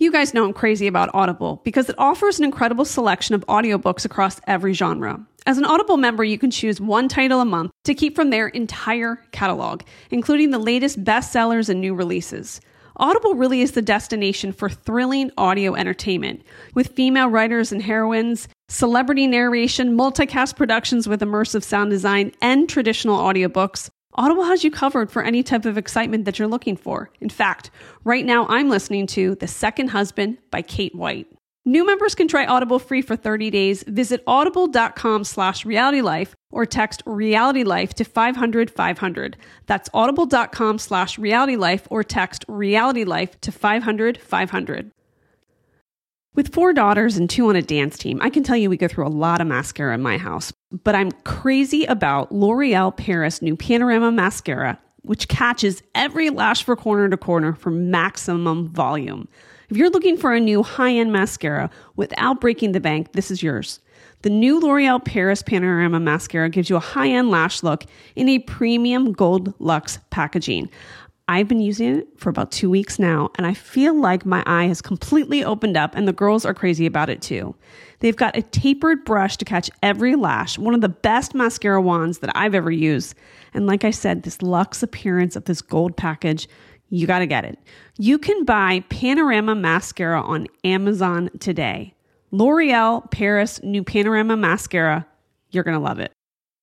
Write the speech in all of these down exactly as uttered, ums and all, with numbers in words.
You guys know I'm crazy about Audible because it offers an incredible selection of audiobooks across every genre. As an Audible member, you can choose one title a month to keep from their entire catalog, including the latest bestsellers and new releases. Audible really is the destination for thrilling audio entertainment, with female writers and heroines, celebrity narration, multicast productions with immersive sound design, and traditional audiobooks. Audible has you covered for any type of excitement that you're looking for. In fact, right now I'm listening to The Second Husband by Kate White. New members can try Audible free for thirty days. Visit audible.com slash realitylife or text realitylife to five hundred five hundred. That's audible.com slash realitylife or text realitylife to five hundred five hundred. With four daughters and two on a dance team, I can tell you we go through a lot of mascara in my house. But I'm crazy about L'Oreal Paris new Panorama Mascara, which catches every lash from corner to corner for maximum volume. If you're looking for a new high-end mascara without breaking the bank, this is yours. The new L'Oreal Paris Panorama Mascara gives you a high-end lash look in a premium gold luxe packaging. I've been using it for about two weeks now, and I feel like my eye has completely opened up, and the girls are crazy about it too. They've got a tapered brush to catch every lash, one of the best mascara wands that I've ever used. And like I said, this luxe appearance of this gold package, you got to get it. You can buy Panorama Mascara on Amazon today. L'Oreal Paris new Panorama Mascara. You're going to love it.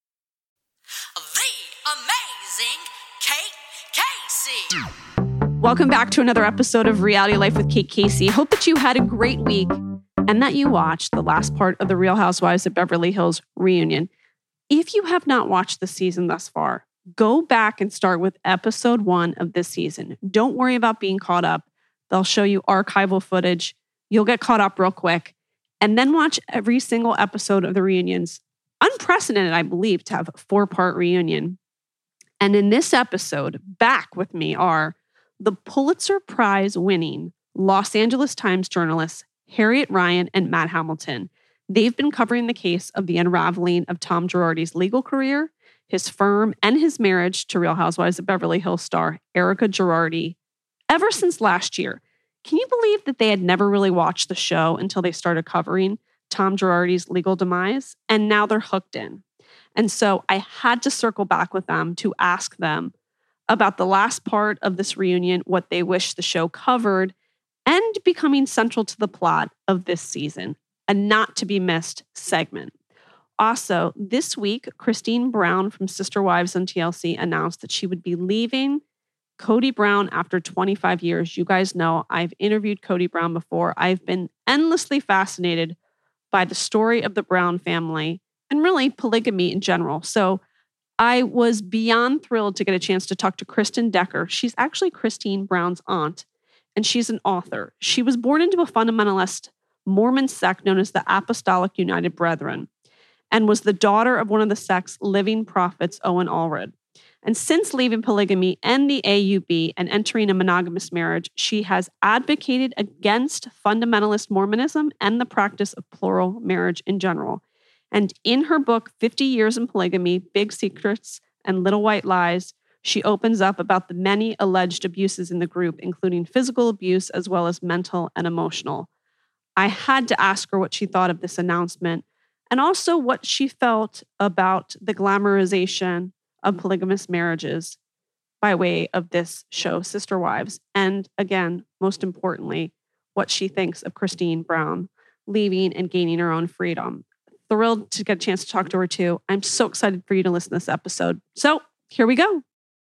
Welcome back to another episode of Reality Life with Kate Casey. Hope that you had a great week and that you watched the last part of the Real Housewives of Beverly Hills reunion. If you have not watched the season thus far, go back and start with episode one of this season. Don't worry about being caught up. They'll show you archival footage. You'll get caught up real quick. And then watch every single episode of the reunions. Unprecedented, I believe, to have a four-part reunion. And in this episode, back with me are the Pulitzer Prize winning Los Angeles Times journalists Harriet Ryan and Matt Hamilton. They've been covering the case of the unraveling of Tom Girardi's legal career, his firm, and his marriage to Real Housewives of Beverly Hills star Erika Girardi ever since last year. Can you believe that they had never really watched the show until they started covering Tom Girardi's legal demise? And now they're hooked in. And so I had to circle back with them to ask them about the last part of this reunion, what they wish the show covered, and becoming central to the plot of this season, a not to be missed segment. Also, this week, Christine Brown from Sister Wives on T L C announced that she would be leaving Kody Brown after twenty-five years. You guys know I've interviewed Kody Brown before. I've been endlessly fascinated by the story of the Brown family and really polygamy in general. So I was beyond thrilled to get a chance to talk to Kristen Decker. She's actually Christine Brown's aunt, and she's an author. She was born into a fundamentalist Mormon sect known as the Apostolic United Brethren, and was the daughter of one of the sect's living prophets, Owen Allred. And since leaving polygamy and the A U B and entering a monogamous marriage, she has advocated against fundamentalist Mormonism and the practice of plural marriage in general. And in her book, fifty years in Polygamy, Big Secrets and Little White Lies, she opens up about the many alleged abuses in the group, including physical abuse as well as mental and emotional. I had to ask her what she thought of this announcement and also what she felt about the glamorization of polygamous marriages by way of this show, Sister Wives. And again, most importantly, what she thinks of Christine Brown leaving and gaining her own freedom. Thrilled to get a chance to talk to her too. I'm so excited for you to listen to this episode. So here we go.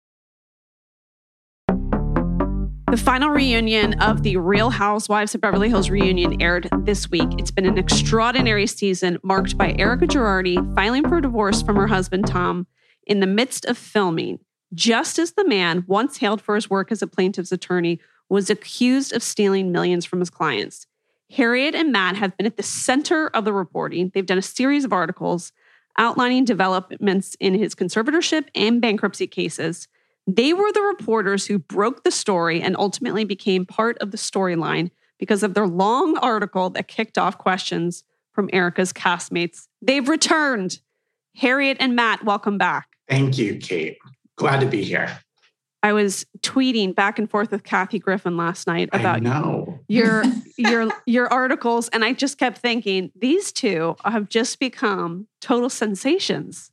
The final reunion of the Real Housewives of Beverly Hills reunion aired this week. It's been an extraordinary season marked by Erika Girardi filing for divorce from her husband, Tom, in the midst of filming, just as the man, once hailed for his work as a plaintiff's attorney, was accused of stealing millions from his clients. Harriet and Matt have been at the center of the reporting. They've done a series of articles outlining developments in his conservatorship and bankruptcy cases. They were the reporters who broke the story and ultimately became part of the storyline because of their long article that kicked off questions from Erika's castmates. They've returned. Harriet and Matt, welcome back. Thank you, Kate. Glad to be here. I was tweeting back and forth with Kathy Griffin last night about I know. your your your articles, and I just kept thinking these two have just become total sensations.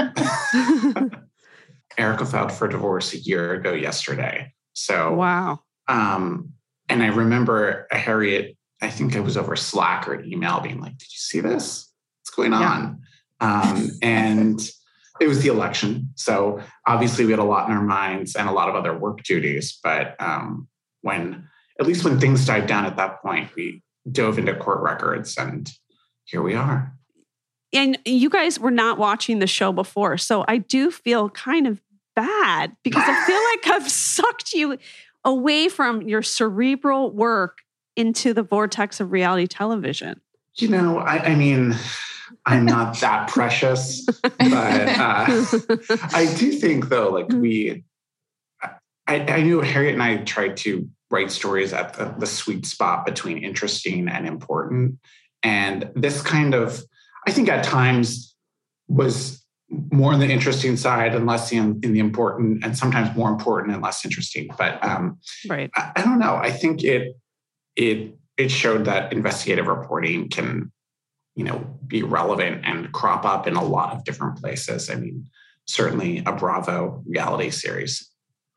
Erica filed for divorce a year ago yesterday. So wow. Um, and I remember Harriet, I think it was over Slack or an email being like, did you see this? What's going on? Yeah. Um, and it was the election. So obviously we had a lot in our minds and a lot of other work duties. But um, when, at least when things died down at that point, we dove into court records and here we are. And you guys were not watching the show before. So I do feel kind of bad because I feel like I've sucked you away from your cerebral work into the vortex of reality television. You know, I, I mean, I'm not that precious, but uh, I do think though, like we, I, I knew Harriet and I tried to write stories at the, the sweet spot between interesting and important. And this kind of, I think at times was more on the interesting side and less in, in the important, and sometimes more important and less interesting. But um, right. I, I don't know. I think it it it showed that investigative reporting can, you know, be relevant and crop up in a lot of different places. I mean, certainly a Bravo reality series.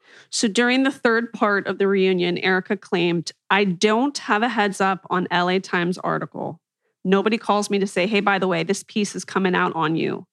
So during the third part of the reunion, Erica claimed, "I don't have a heads up on L A Times article. Nobody calls me to say, hey, by the way, this piece is coming out on you."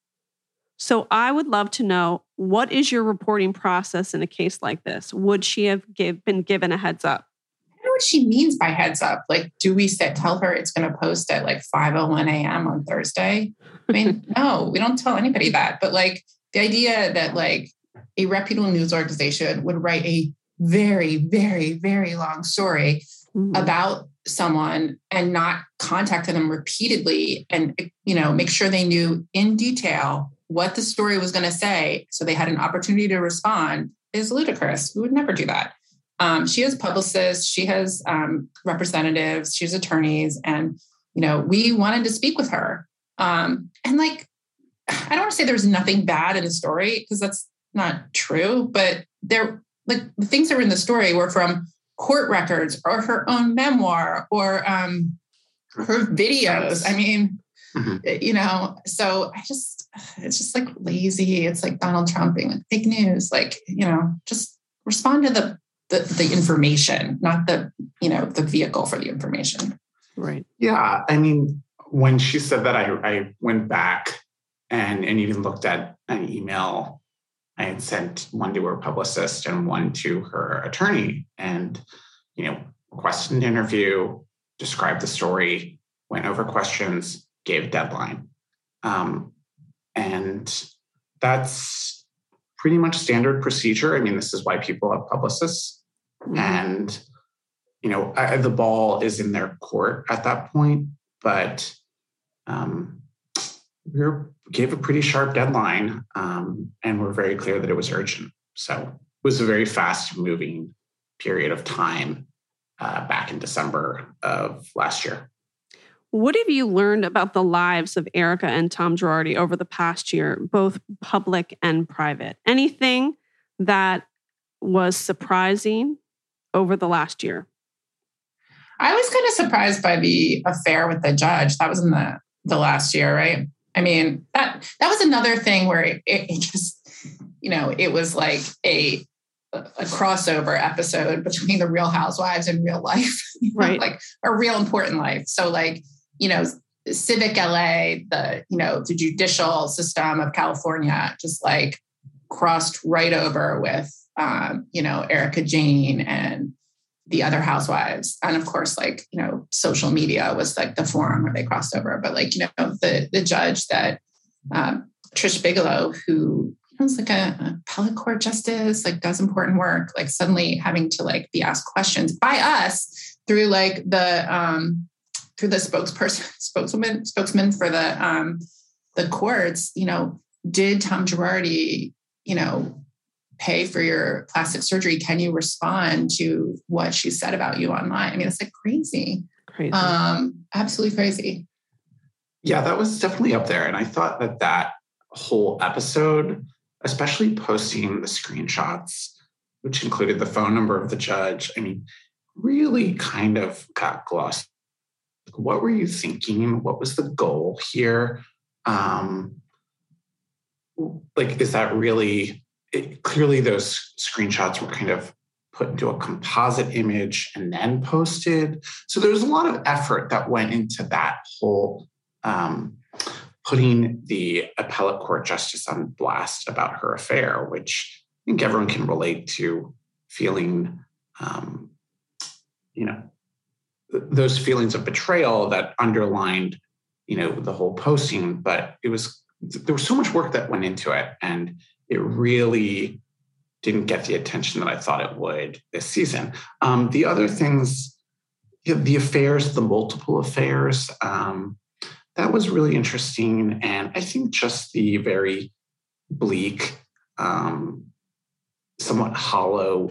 So I would love to know, what is your reporting process in a case like this? Would she have give, been given a heads up? I don't know what she means by heads up. Like, do we set, tell her it's going to post at like five oh one a.m. on Thursday? I mean, no, we don't tell anybody that. But like the idea that like a reputable news organization would write a very, very, very long story mm-hmm. about someone and not contact them repeatedly and, you know, make sure they knew in detail what the story was going to say so they had an opportunity to respond is ludicrous. We would never do that. Um, she has publicists, she has um, representatives, she has attorneys, and, you know, we wanted to speak with her. Um, and like, I don't want to say there's nothing bad in the story because that's not true, but there, like the things that were in the story were from court records or her own memoir or um, her videos. I mean, mm-hmm. you know, so I just, it's just like lazy. It's like Donald Trump being like fake news, like, you know, just respond to the, the, the information, not the, you know, the vehicle for the information. Right. Yeah. I mean, when she said that, I, I went back and, and even looked at an email I had sent, one to her publicist and one to her attorney, and, you know, requested an interview, described the story, went over questions, gave a deadline. Um, and that's pretty much standard procedure. I mean, this is why people have publicists. Mm-hmm. And, you know, I, the ball is in their court at that point, but um, we were, gave a pretty sharp deadline, um, and we're very clear that it was urgent. So it was a very fast moving period of time uh, back in December of last year. What have you learned about the lives of Erica and Tom Girardi over the past year, both public and private? Anything that was surprising over the last year? I was kind of surprised by the affair with the judge. That was in the, the last year, right? I mean, that that was another thing where it, it just, you know, it was like a a crossover episode between the Real Housewives and real life, right? Like a real important life. So like, you know, Civic L A, the, you know, the judicial system of California just like crossed right over with, um, you know, Erica Jane and the other housewives. And of course, like, you know, social media was like the forum where they crossed over. But like, you know, the the judge that um, Trish Bigelow, who was like a, a appellate court justice, like does important work, like suddenly having to like be asked questions by us through like the um, through the spokesperson, spokeswoman, spokesman for the um, the courts. You know, did Tom Girardi, you know, pay for your plastic surgery? Can you respond to what she said about you online? I mean, it's like crazy. Crazy. Um, absolutely crazy. Yeah, that was definitely up there. And I thought that that whole episode, especially posting the screenshots which included the phone number of the judge, I mean, really kind of got glossed. What were you thinking? What was the goal here? Um, like, is that really, it, clearly those screenshots were kind of put into a composite image and then posted. So there was a lot of effort that went into that whole um, putting the appellate court justice on blast about her affair, which I think everyone can relate to, feeling, um, you know, th- those feelings of betrayal that underlined, you know, the whole posting. But it was, there was so much work that went into it, and it really didn't get the attention that I thought it would this season. Um, the other things, you know, the affairs, the multiple affairs, um, that was really interesting. And I think just the very bleak, um, somewhat hollow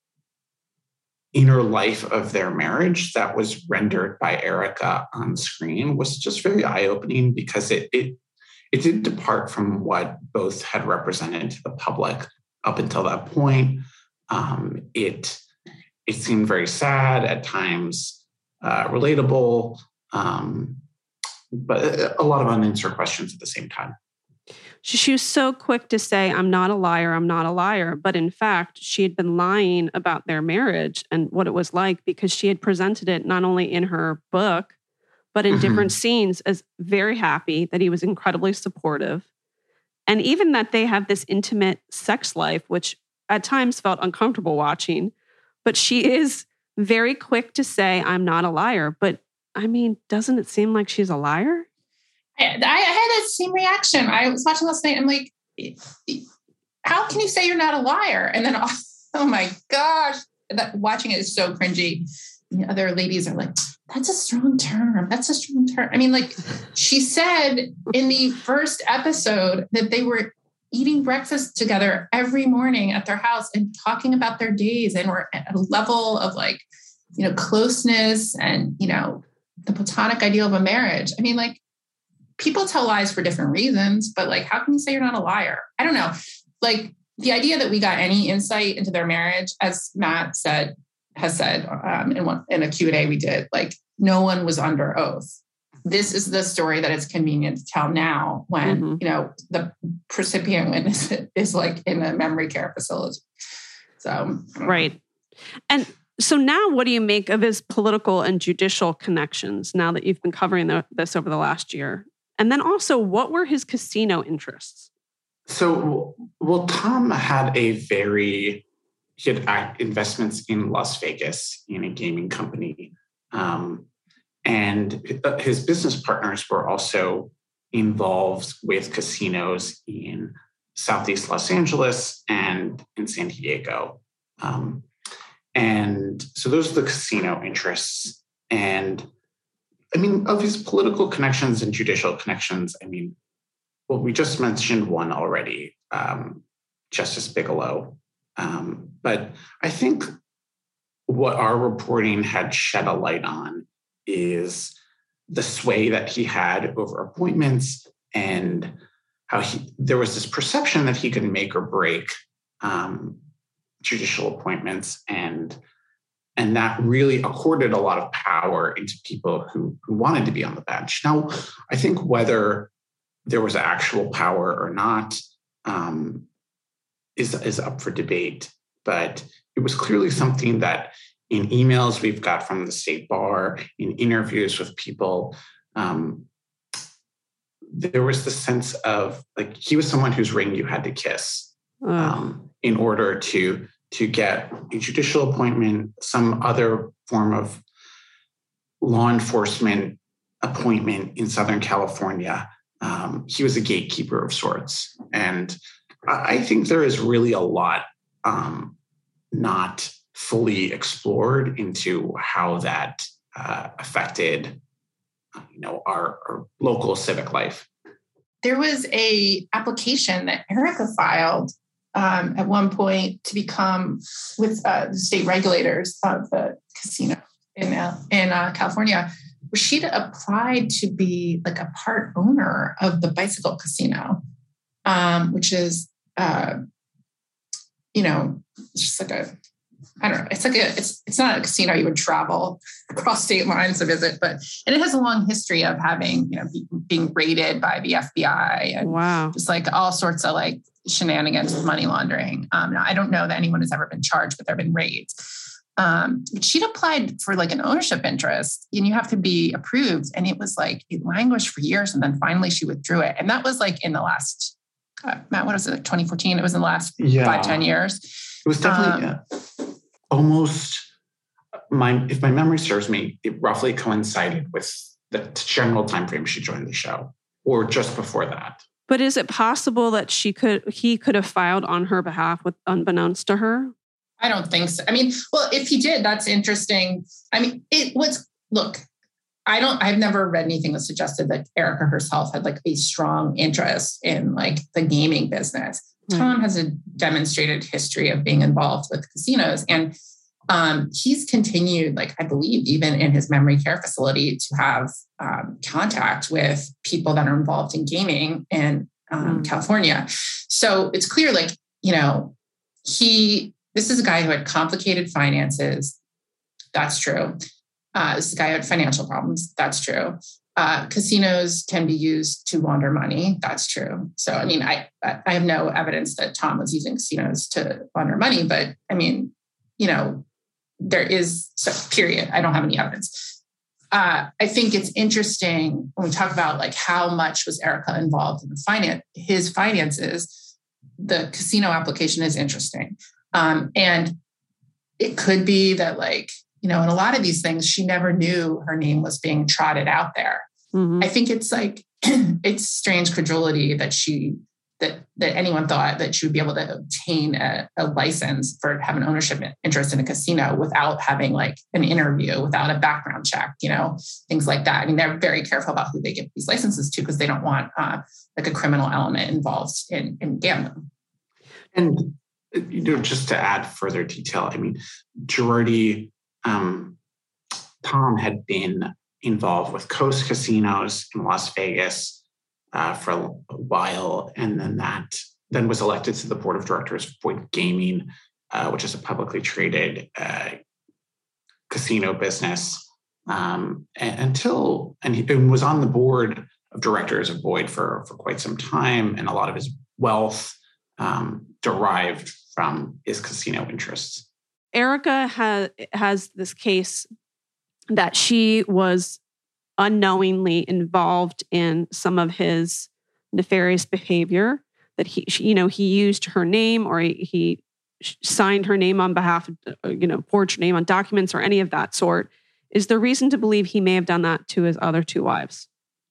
inner life of their marriage that was rendered by Erika on screen was just very eye-opening, because it, it, it did depart from what both had represented to the public up until that point. Um, it, it seemed very sad, at times uh, relatable, um, but a lot of unanswered questions at the same time. She was so quick to say, I'm not a liar, I'm not a liar. But in fact, she had been lying about their marriage and what it was like, because she had presented it not only in her book, but in mm-hmm. different scenes as very happy, that he was incredibly supportive. And even that they have this intimate sex life, which at times felt uncomfortable watching. But she is very quick to say, I'm not a liar. But I mean, doesn't it seem like she's a liar? I, I had that same reaction. I was watching last night. I'm like, how can you say you're not a liar? And then, oh, oh my gosh, that, watching it is so cringy. The other ladies are like, that's a strong term. That's a strong term. I mean, like she said in the first episode that they were eating breakfast together every morning at their house and talking about their days, and were at a level of like, you know, closeness and, you know, the platonic ideal of a marriage. I mean, like, people tell lies for different reasons, but like, how can you say you're not a liar? I don't know. Like, the idea that we got any insight into their marriage, as Matt said, has said um, in one in a Q and A we did, like, no one was under oath. This is the story that it's convenient to tell now, when mm-hmm. you know the recipient witness is like in a memory care facility. So right, and so now, what do you make of his political and judicial connections? Now that you've been covering the, this over the last year, and then also, what were his casino interests? So, well, Tom had a very he had investments in Las Vegas in a gaming company. Um, and his business partners were also involved with casinos in Southeast Los Angeles and in San Diego. Um, and so those are the casino interests. And I mean, of his political connections and judicial connections, I mean, well, we just mentioned one already, um, Justice Bigelow. Um, but I think what our reporting had shed a light on is the sway that he had over appointments, and how he, there was this perception that he could make or break um, judicial appointments, and and that really accorded a lot of power into people who, who wanted to be on the bench. Now, I think whether there was actual power or not um, is, is up for debate, but it was clearly something that in emails we've got from the state bar, in interviews with people, um, there was the sense of, like, he was someone whose ring you had to kiss um, in order to, to get a judicial appointment, some other form of law enforcement appointment in Southern California. Um, he was a gatekeeper of sorts. And I think there is really a lot um, not fully explored into how that uh, affected, you know, our, our local civic life. There was a application that Erika filed um, at one point to become with uh, the state regulators of the casino in uh, in uh, California, where she'd applied to be like a part owner of the Bicycle Casino, um, which is uh, you know, it's just like a, I don't know. It's like a, it's it's not a casino you would travel across state lines to visit, but and it has a long history of having, you know, be, being raided by the F B I and wow. just like all sorts of like shenanigans with money laundering. Um, now, I don't know that anyone has ever been charged, but there have been raids. Um, but she'd applied for like an ownership interest, and you have to be approved, and it was like it languished for years, and then finally she withdrew it, and that was like in the last, uh, Matt, what was it, like twenty fourteen? It was in the last yeah. five ten years. It was definitely. Um, yeah. Almost, my if my memory serves me, it roughly coincided with the general time frame she joined the show, or just before that. But is it possible that she could he could have filed on her behalf, with unbeknownst to her? I don't think so. I mean, well, if he did, that's interesting. I mean, it was look. I don't. I've never read anything that suggested that Erica herself had like a strong interest in like the gaming business. Tom has a demonstrated history of being involved with casinos, and um, he's continued, like I believe, even in his memory care facility, to have um, contact with people that are involved in gaming in um, mm. California. So it's clear, like you know, he. This is a guy who had complicated finances. That's true. Uh, this is a guy who had financial problems. That's true. Uh, casinos can be used to launder money. That's true. So, I mean, I I have no evidence that Tom was using casinos to launder money, but I mean, you know, there is, so period. I don't have any evidence. Uh, I think it's interesting when we talk about like how much was Erica involved in the finance, his finances, the casino application is interesting. Um, and it could be that like, you know, in a lot of these things, she never knew her name was being trotted out there. Mm-hmm. I think it's like, it's strange credulity that she, that that anyone thought that she would be able to obtain a, a license for have an ownership interest in a casino without having like an interview, without a background check, you know, things like that. I mean, they're very careful about who they give these licenses to because they don't want uh, like a criminal element involved in, in gambling. And, you know, just to add further detail, I mean, Girardi, Um, Tom had been involved with Coast Casinos in Las Vegas uh, for a while, and then that then was elected to the board of directors of Boyd Gaming, uh, which is a publicly traded uh, casino business. Um, and, until and he and was on the board of directors of Boyd for for quite some time, and a lot of his wealth um, derived from his casino interests. Erica has has this case that she was unknowingly involved in some of his nefarious behavior, that he, she, you know, he used her name or he, he signed her name on behalf of, you know, forged her name on documents or any of that sort. Is there reason to believe he may have done that to his other two wives?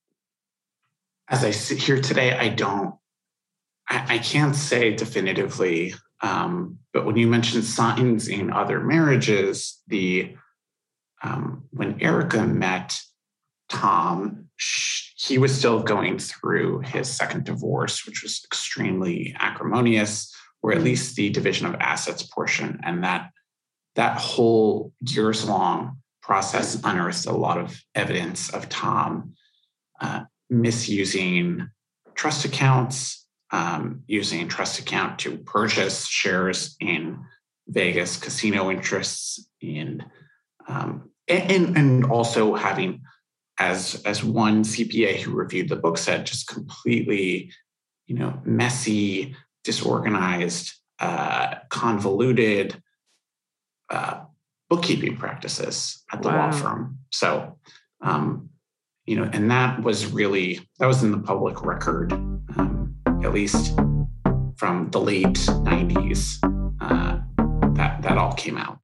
As I sit here today, I don't, I, I can't say definitively. Um, but when you mentioned signs in other marriages, the um, when Erica met Tom, she, he was still going through his second divorce, which was extremely acrimonious, or at least the division of assets portion, and that that whole years-long process unearthed a lot of evidence of Tom uh, misusing trust accounts. Um, using trust account to purchase shares in Vegas casino interests, in um, and and also having, as as one C P A who reviewed the book said, just completely, you know, messy, disorganized, uh, convoluted uh, bookkeeping practices at the wow. law firm. So, um, you know, and that was really that was in the public record. Um, at least from the late nineties, uh, that, that all came out.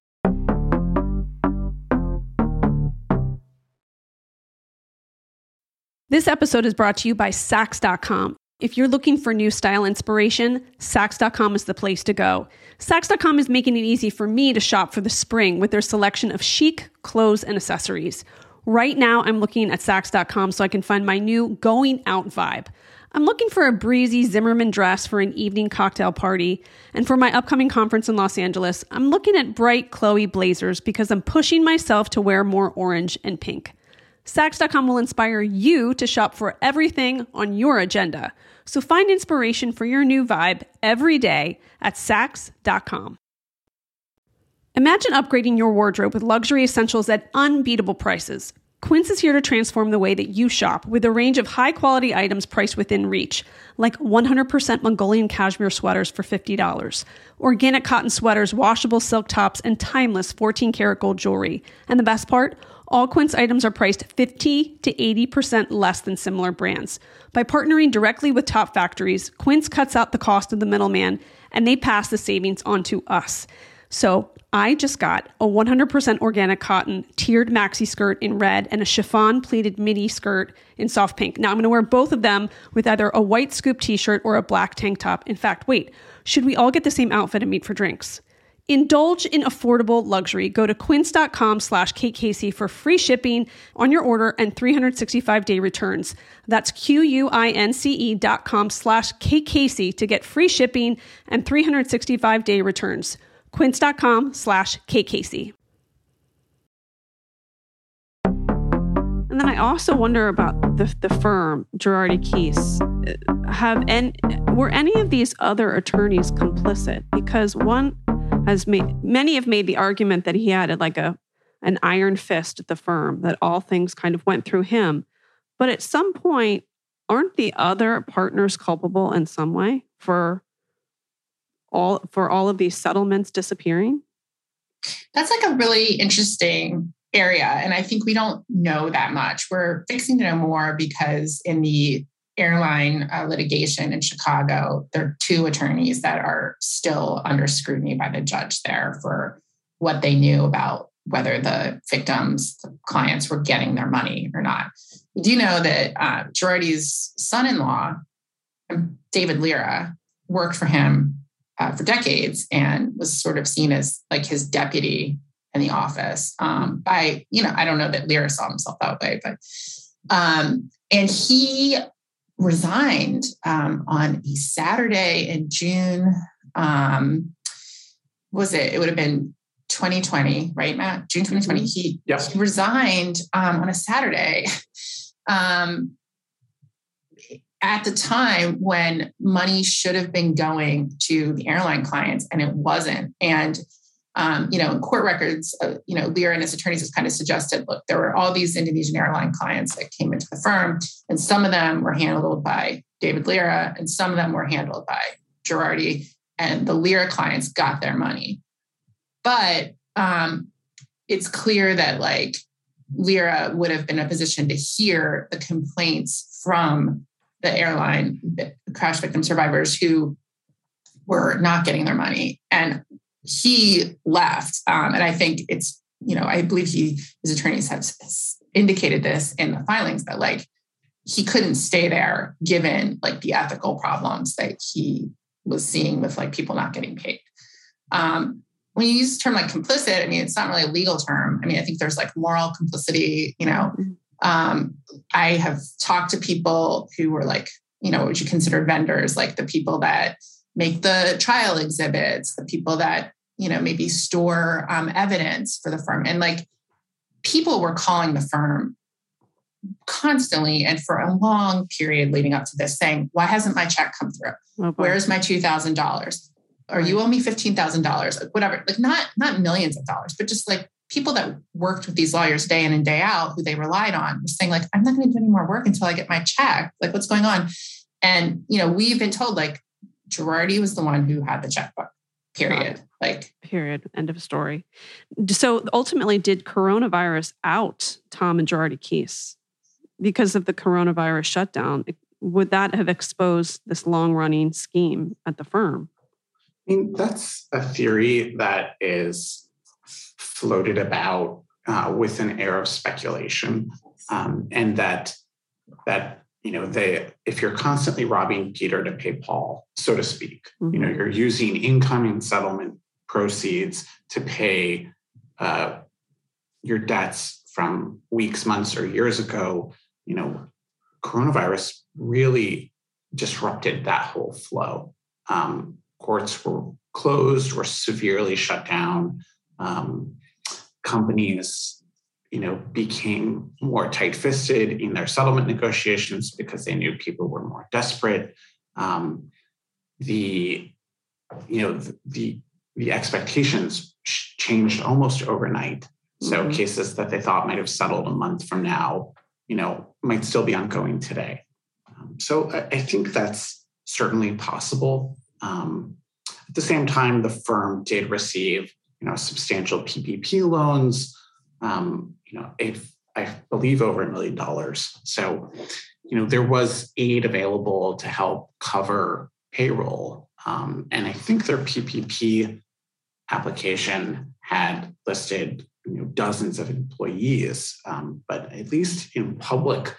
This episode is brought to you by Saks dot com. If you're looking for new style inspiration, Saks dot com is the place to go. Saks dot com is making it easy for me to shop for the spring with their selection of chic clothes and accessories. Right now, I'm looking at Saks dot com so I can find my new going out vibe. I'm looking for a breezy Zimmermann dress for an evening cocktail party. And for my upcoming conference in Los Angeles, I'm looking at bright Chloe blazers because I'm pushing myself to wear more orange and pink. Saks dot com will inspire you to shop for everything on your agenda. So find inspiration for your new vibe every day at Saks dot com. Imagine upgrading your wardrobe with luxury essentials at unbeatable prices. Quince is here to transform the way that you shop with a range of high-quality items priced within reach, like one hundred percent Mongolian cashmere sweaters for fifty dollars, organic cotton sweaters, washable silk tops, and timeless fourteen karat gold jewelry. And the best part? All Quince items are priced fifty to eighty percent less than similar brands. By partnering directly with top factories, Quince cuts out the cost of the middleman, and they pass the savings on to us. So I just got a one hundred percent organic cotton tiered maxi skirt in red and a chiffon pleated midi skirt in soft pink. Now I'm going to wear both of them with either a white scoop t-shirt or a black tank top. In fact, wait, should we all get the same outfit and meet for drinks? Indulge in affordable luxury. Go to quince.com slash KKC for free shipping on your order and three hundred sixty-five day returns. That's Q-U-I-N-C-E dot com slash KKC to get free shipping and three hundred sixty-five day returns. Quince.com slash KKC. And then I also wonder about the, the firm, Girardi Keese. Have any, were any of these other attorneys complicit? Because one has made, many have made the argument that he had like a an iron fist at the firm, that all things kind of went through him. But at some point, aren't the other partners culpable in some way for all for all of these settlements disappearing? That's like a really interesting area. And I think we don't know that much. We're fixing to know more because in the airline uh, litigation in Chicago, there are two attorneys that are still under scrutiny by the judge there for what they knew about whether the victims, the clients, were getting their money or not. We do know that uh, Girardi's son-in-law, David Lira, worked for him Uh, for decades and was sort of seen as like his deputy in the office. Um, by, you know, I don't know that Lira saw himself that way, but, um, and he resigned um, on a Saturday in June. Um, was it? It would have been twenty twenty, right, Matt? June twenty twenty. He, yes. he resigned um, on a Saturday. um, at the time when money should have been going to the airline clients and it wasn't. And, um, you know, in court records, uh, you know, Lira and his attorneys have kind of suggested, look, there were all these Indonesian airline clients that came into the firm, and some of them were handled by David Lira and some of them were handled by Girardi, and the Lira clients got their money. But um, it's clear that like Lira would have been in a position to hear the complaints from the airline crash victim survivors who were not getting their money. And he left. Um, and I think it's, you know, I believe he, his attorneys have indicated this in the filings that like, he couldn't stay there given like the ethical problems that he was seeing with like people not getting paid. Um, when you use the term like complicit, I mean, it's not really a legal term. I mean, I think there's like moral complicity, you know. Um, I have talked to people who were like, you know, what would you consider vendors, like the people that make the trial exhibits, the people that, you know, maybe store um, evidence for the firm. And like people were calling the firm constantly and for a long period leading up to this saying, why hasn't my check come through? Oh, where's my two thousand dollars? Or you owe me fifteen thousand dollars, like whatever, like not, not millions of dollars, but just like people that worked with these lawyers day in and day out, who they relied on, were saying like, I'm not going to do any more work until I get my check. Like, what's going on? And, you know, we've been told like Girardi was the one who had the checkbook, period. Like, period. End of story. So ultimately, did coronavirus out Tom and Girardi Keese because of the coronavirus shutdown? Would that have exposed this long running scheme at the firm? I mean, that's a theory that is floated about uh, with an air of speculation, um, and that that you know they if you're constantly robbing Peter to pay Paul, so to speak, mm-hmm. you know you're using incoming settlement proceeds to pay uh, your debts from weeks, months, or years ago. You know, coronavirus really disrupted that whole flow. Um, courts were closed, were severely shut down. Um, companies you know, became more tight-fisted in their settlement negotiations because they knew people were more desperate. Um, the, you know, the, the, the expectations changed almost overnight. So mm-hmm. cases that they thought might have settled a month from now, you know, might still be ongoing today. Um, so I, I think that's certainly possible. Um, at the same time, the firm did receive, you know, substantial P P P loans, um, you know, a, I believe over a million dollars. So, you know, there was aid available to help cover payroll. Um, and I think their P P P application had listed, you know, dozens of employees, um, but at least in public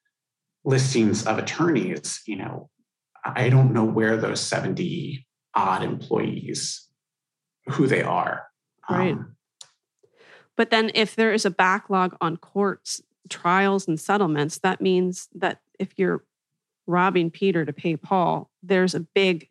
listings of attorneys, you know, I don't know where those seventy odd employees, who they are. Right. Um, but then if there is a backlog on courts, trials, and settlements, that means that if you're robbing Peter to pay Paul, there's a big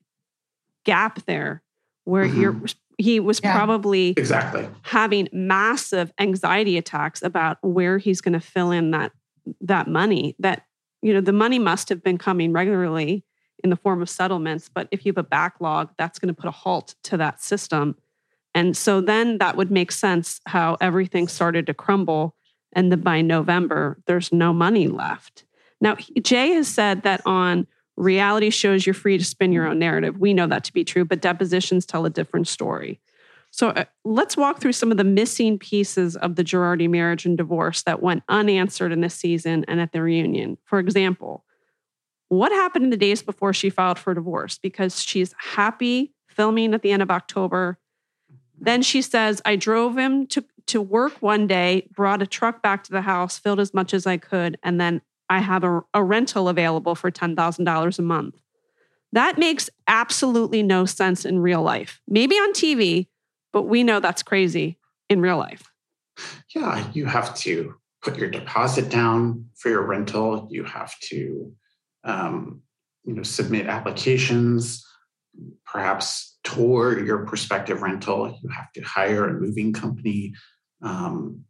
gap there where mm-hmm. you're he was yeah. probably exactly having massive anxiety attacks about where he's going to fill in that that money. That, you know, the money must have been coming regularly in the form of settlements, but if you have a backlog, that's going to put a halt to that system. And so then that would make sense how everything started to crumble, and then by November, there's no money left. Now, Jay has said that on reality shows, you're free to spin your own narrative. We know that to be true, but depositions tell a different story. So uh, let's walk through some of the missing pieces of the Girardi marriage and divorce that went unanswered in this season and at the reunion. For example, what happened in the days before she filed for divorce? Because she's happy filming at the end of October. Then she says, I drove him to, to work one day, brought a truck back to the house, filled as much as I could, and then I have a, a rental available for ten thousand dollars a month. That makes absolutely no sense in real life. Maybe on T V, but we know that's crazy in real life. Yeah, you have to put your deposit down for your rental. You have to, um, you know, submit applications, perhaps tour your prospective rental. You have to hire a moving company. Um,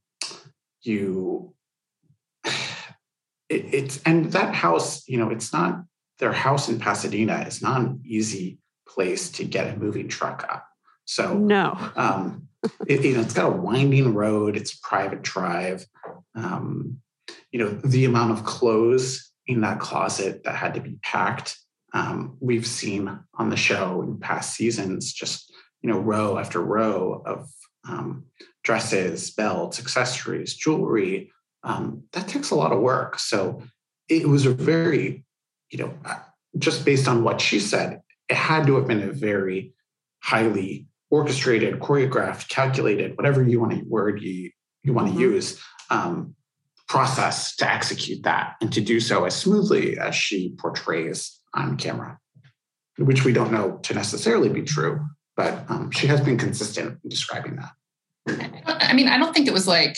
you... It, it's and that house, you know, it's not their house in Pasadena. It's not an easy place to get a moving truck up. So no, um, it, you know, it's got a winding road. It's a private drive. Um, you know, the amount of clothes in that closet that had to be packed. Um, we've seen on the show in past seasons, just, you know, row after row of um, dresses, belts, accessories, jewelry. Um, that takes a lot of work. So it was a very, you know, just based on what she said, it had to have been a very highly orchestrated, choreographed, calculated, whatever you want to word you, you want to mm-hmm. use, um, process to execute that and to do so as smoothly as she portrays on camera, which we don't know to necessarily be true, but um, she has been consistent in describing that. I mean, I don't think it was like,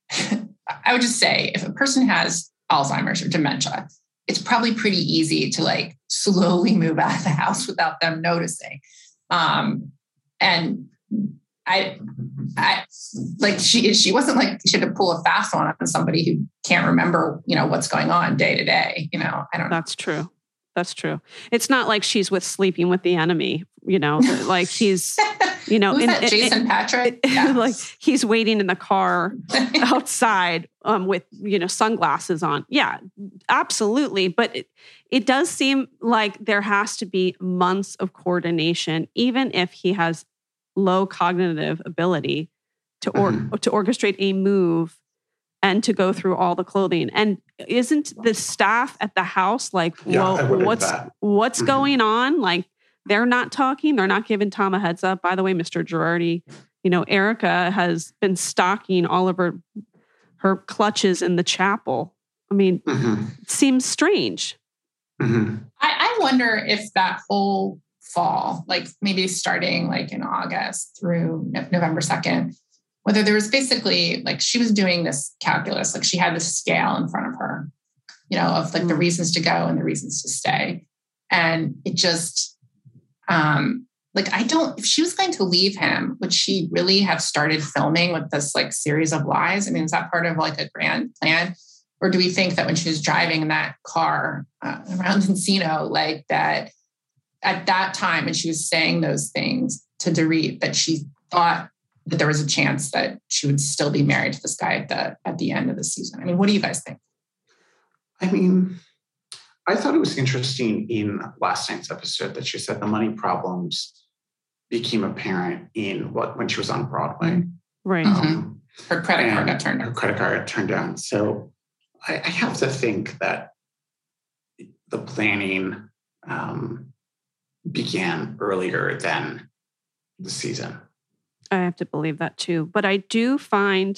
I would just say if a person has Alzheimer's or dementia, it's probably pretty easy to like slowly move out of the house without them noticing. Um, and I, I like she, she wasn't like she had to pull a fast one on somebody who can't remember, you know, what's going on day to day. You know, I don't know. That's true. That's true. It's not like she's with Sleeping with the Enemy, you know, like he's, you know, Who's in, that, Jason in, Patrick? Yeah. Like he's waiting in the car outside um, with, you know, sunglasses on. Yeah, absolutely. But it, it does seem like there has to be months of coordination, even if he has low cognitive ability to or, mm-hmm. to orchestrate a move and to go through all the clothing. And isn't the staff at the house like, yeah, well, what's what's mm-hmm. going on? Like, they're not talking. They're not giving Tom a heads up. By the way, Mister Girardi, you know, Erica has been stocking all of her her clutches in the chapel. I mean, mm-hmm. it seems strange. Mm-hmm. I, I wonder if that whole fall, like maybe starting like in August through November second, whether there was basically like she was doing this calculus, like she had this scale in front of her, you know, of like mm. the reasons to go and the reasons to stay. And it just, um, like, I don't, if she was going to leave him, would she really have started filming with this like series of lies? I mean, is that part of like a grand plan? Or do we think that when she was driving in that car uh, around Encino, like that at that time, and she was saying those things to Dorit, that she thought that there was a chance that she would still be married to this guy at the, at the end of the season? I mean, what do you guys think? I mean, I thought it was interesting in last night's episode that she said the money problems became apparent in what when she was on Broadway. Right. Um, her credit card got turned down. Her credit card got turned down. So I, I have to think that the planning um, began earlier than the season. I have to believe that too. But I do find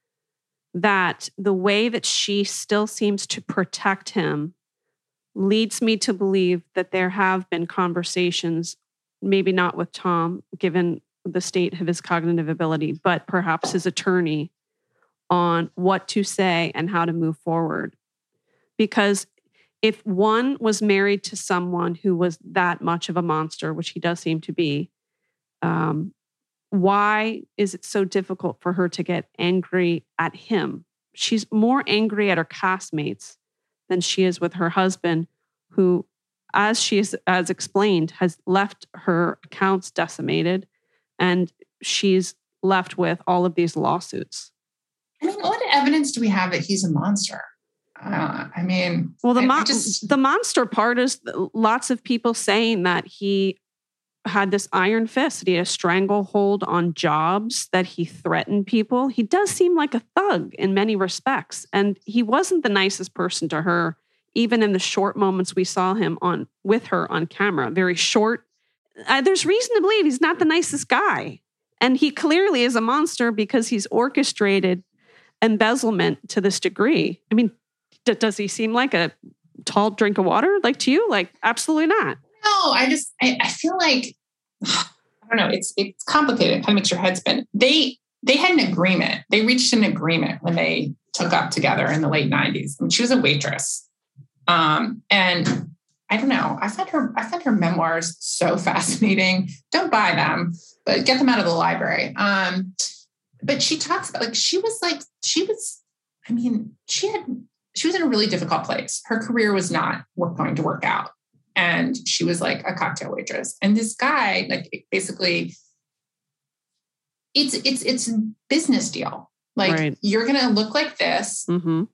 that the way that she still seems to protect him leads me to believe that there have been conversations, maybe not with Tom, given the state of his cognitive ability, but perhaps his attorney, on what to say and how to move forward. Because if one was married to someone who was that much of a monster, which he does seem to be, um, why is it so difficult for her to get angry at him? She's more angry at her castmates than she is with her husband, who, as she is, as explained, has left her accounts decimated, and she's left with all of these lawsuits. I mean, what evidence do we have that he's a monster? Uh, I mean, well, the I, mon- I just... the monster part is lots of people saying that he had this iron fist, that he had a stranglehold on jobs, that he threatened people. He does seem like a thug in many respects. And he wasn't the nicest person to her, even in the short moments we saw him on with her on camera. Very short. Uh, there's reason to believe he's not the nicest guy. And he clearly is a monster because he's orchestrated embezzlement to this degree. I mean, d- does he seem like a tall drink of water, like to you? Like, absolutely not. No, I just, I, I feel like, I don't know, it's it's complicated. It kind of makes your head spin. They they had an agreement. They reached an agreement when they took up together in the late nineties. I mean, she was a waitress. Um, and I don't know, I found her, I found her memoirs so fascinating. Don't buy them, but get them out of the library. Um, but she talks about, like, she was like, she was, I mean, she had, she was in a really difficult place. Her career was not going to work out. And she was like a cocktail waitress. And this guy, like, basically, it's it's it's a business deal. Like, right. You're going to look like this, mm-hmm.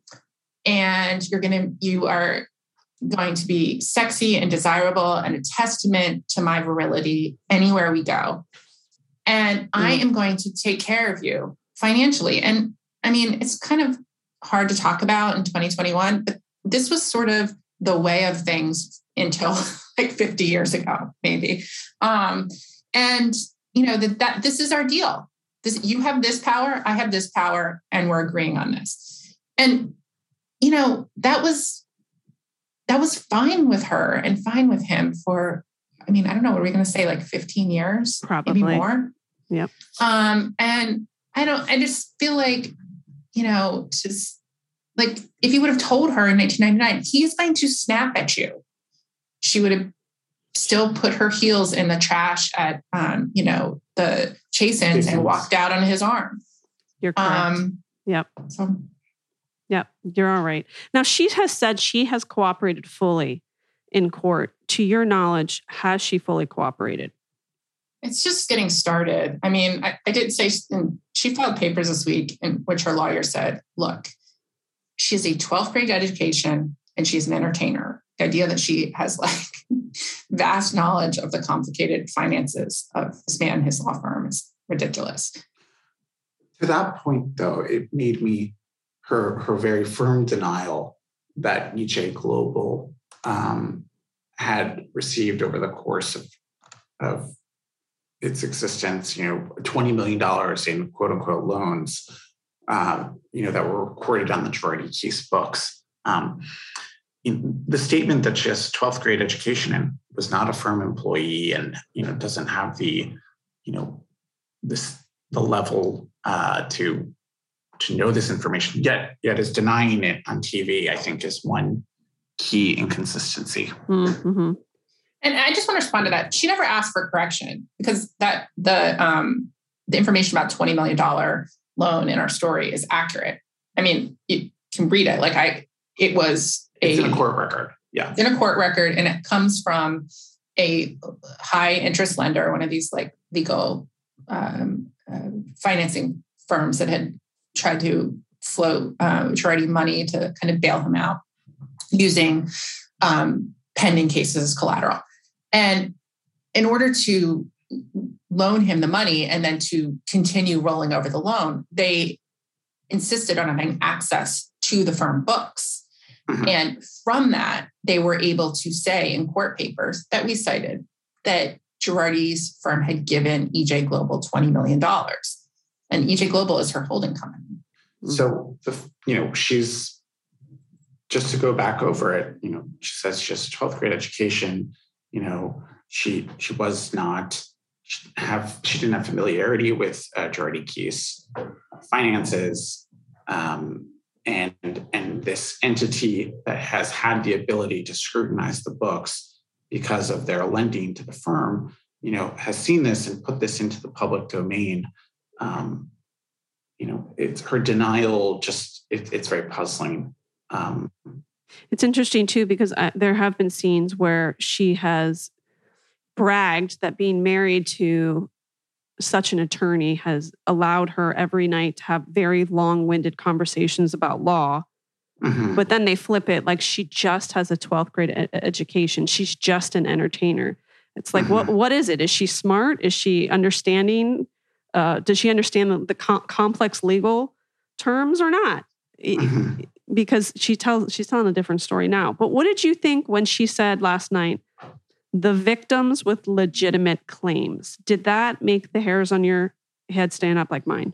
and you're going to you are going to be sexy and desirable and a testament to my virility anywhere we go. And mm-hmm. I am going to take care of you financially. And I mean, it's kind of hard to talk about in twenty twenty-one, but this was sort of the way of things until like fifty years ago, maybe. Um, and, you know, that, that this is our deal. This, you have this power, I have this power, and we're agreeing on this. And, you know, that was, that was fine with her and fine with him for, I mean, I don't know, what are we going to say, like fifteen years? Probably. Maybe more. Yep. Um, and I don't, I just feel like, you know, just like, if you would have told her in nineteen ninety-nine, he's going to snap at you, she would have still put her heels in the trash at, um, you know, the Chase-Ins and walked out on his arm. You're correct. Um, yep. So. Yep. You're all right. Now, she has said she has cooperated fully in court. To your knowledge, has she fully cooperated? It's just getting started. I mean, I, I did say, she filed papers this week in which her lawyer said, look, she has a twelfth grade education and she's an entertainer. The idea that she has like vast knowledge of the complicated finances of this man, his law firm, is ridiculous. To that point, though, it made me her her very firm denial that E J Global um, had received over the course of of its existence, you know, twenty million dollars in quote unquote loans. Uh, you know, that were recorded on the Girardi case books. Um, in the statement that she has twelfth grade education and was not a firm employee and, you know, doesn't have the, you know, this, the level uh, to, to know this information, yet, yet is denying it on T V, I think is one key inconsistency. Mm-hmm. And I just want to respond to that. She never asked for correction because that the um, the information about twenty million dollars loan in our story is accurate. I mean, you can read it. Like I, it was a, it's in a court record. Yeah. It's in a court record, and it comes from a high interest lender, one of these like legal um, uh, financing firms that had tried to float uh, Girardi money to kind of bail him out using um, pending cases as collateral. And in order to loan him the money and then to continue rolling over the loan, they insisted on having access to the firm books. Mm-hmm. And from that, they were able to say in court papers that we cited that Girardi's firm had given E J Global twenty million dollars. And E J Global is her holding company. So, the, you know, she's, just to go back over it, you know, she says she has a twelfth grade education. You know, she she was not she have she didn't have familiarity with uh, Girardi Keese finances, um, and and this entity that has had the ability to scrutinize the books because of their lending to the firm, you know, has seen this and put this into the public domain. Um, you know, it's her denial. Just it, it's very puzzling. Um, It's interesting too, because I, there have been scenes where she has bragged that being married to such an attorney has allowed her every night to have very long-winded conversations about law. Mm-hmm. But then they flip it like she just has a twelfth grade ed- education. She's just an entertainer. It's like, mm-hmm. what what is it? Is she smart? Is she understanding? Uh, does she understand the, the com- complex legal terms or not? Mm-hmm. Because she tells she's telling a different story now. But what did you think when she said last night, the victims with legitimate claims? Did that make the hairs on your head stand up like mine?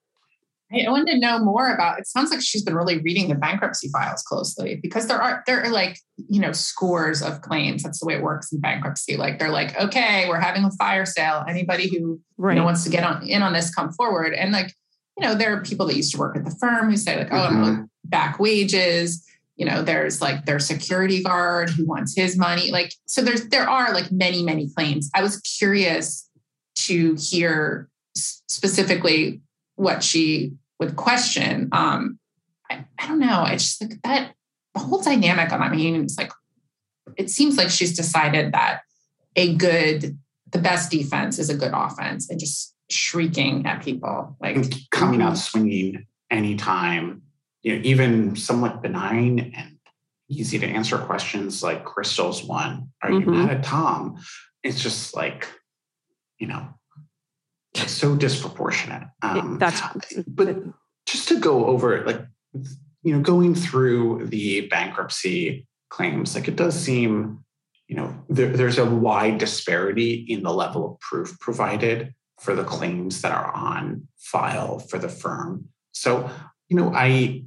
I wanted to know more about, it sounds like she's been really reading the bankruptcy files closely, because there are, there are like, you know, scores of claims. That's the way it works in bankruptcy. Like they're like, okay, we're having a fire sale. Anybody who right. you know, wants to get on in on this, come forward. And like, you know, there are people that used to work at the firm who say like, oh, mm-hmm. I'm going back wages. You know, there's like their security guard who wants his money. Like, so there's, there are like many, many claims. I was curious to hear specifically what she would question. Um, I, I don't know. I just like that the whole dynamic on that. I mean, it's like, it seems like she's decided that a good, the best defense is a good offense, and just shrieking at people, like and coming out swinging anytime, you know, even somewhat benign and easy to answer questions like Crystal's one. Are mm-hmm. you mad at Tom? It's just like, you know, it's so disproportionate. Um, That's, but just to go over it, like, you know, going through the bankruptcy claims, like it does seem, you know, there, there's a wide disparity in the level of proof provided for the claims that are on file for the firm. So, you know, I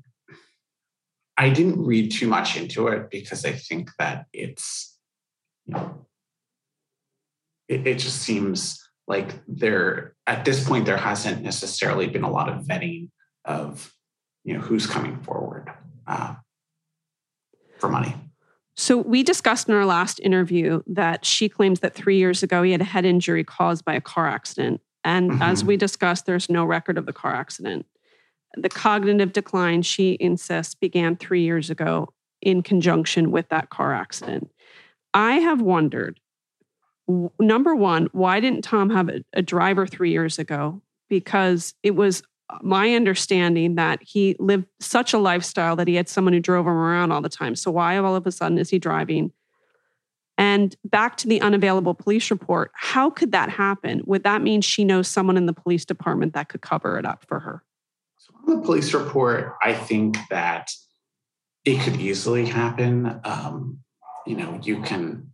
I didn't read too much into it because I think that it's, you know, it, it just seems like there, at this point, there hasn't necessarily been a lot of vetting of, you know, who's coming forward uh, for money. So we discussed in our last interview that she claims that three years ago he had a head injury caused by a car accident. And mm-hmm. as we discussed, there's no record of the car accident. The cognitive decline, she insists, began three years ago in conjunction with that car accident. I have wondered, w- number one, why didn't Tom have a, a driver three years ago? Because it was my understanding that he lived such a lifestyle that he had someone who drove him around all the time. So why all of a sudden is he driving? And back to the unavailable police report, how could that happen? Would that mean she knows someone in the police department that could cover it up for her? So on the police report, I think that it could easily happen. Um, you know, you can,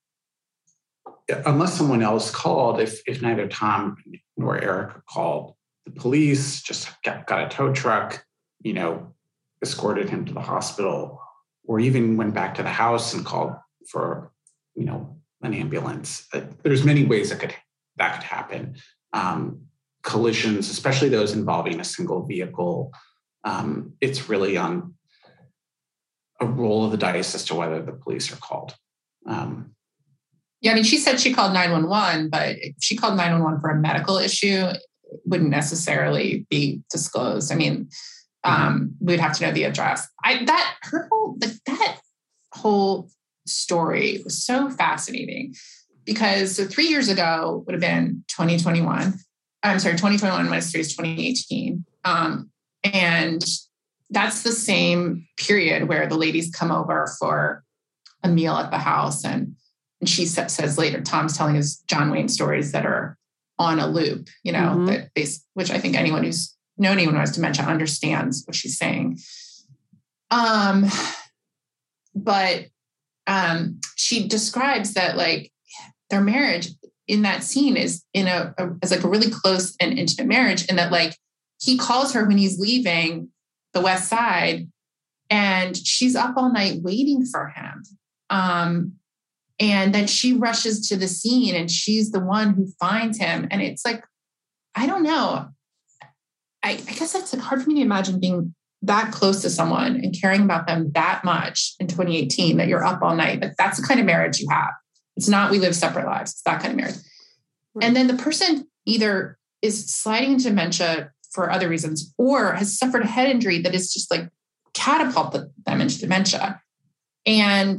unless someone else called, if, if neither Tom nor Erica called, the police just got, got a tow truck, you know, escorted him to the hospital, or even went back to the house and called for, you know, an ambulance. Uh, there's many ways that could that could happen. Um, collisions, especially those involving a single vehicle, um, it's really on a roll of the dice as to whether the police are called. Um, Yeah, I mean, she said she called nine one one, but if she called nine one one for a medical issue, it wouldn't necessarily be disclosed. I mean, um, we'd have to know the address. I that her whole like that whole story was so fascinating because so three years ago would have been twenty twenty-one. I'm sorry, twenty twenty-one, my history is twenty eighteen. Um, and that's the same period where the ladies come over for a meal at the house. And, and she sa- says later, Tom's telling his John Wayne stories that are on a loop, you know, mm-hmm. that they, which I think anyone who's known anyone who has dementia understands what she's saying. Um, but um, she describes that like their marriage in that scene is in a, a is like a really close and intimate marriage, and that like he calls her when he's leaving the West Side, and she's up all night waiting for him. Um, and then she rushes to the scene, and she's the one who finds him. And it's like, I don't know. I, I guess that's like hard for me to imagine being that close to someone and caring about them that much in twenty eighteen that you're up all night. But that's the kind of marriage you have. It's not we live separate lives. It's that kind of marriage. Right. And then the person either is sliding into dementia for other reasons or has suffered a head injury that is just like catapulted them into dementia. And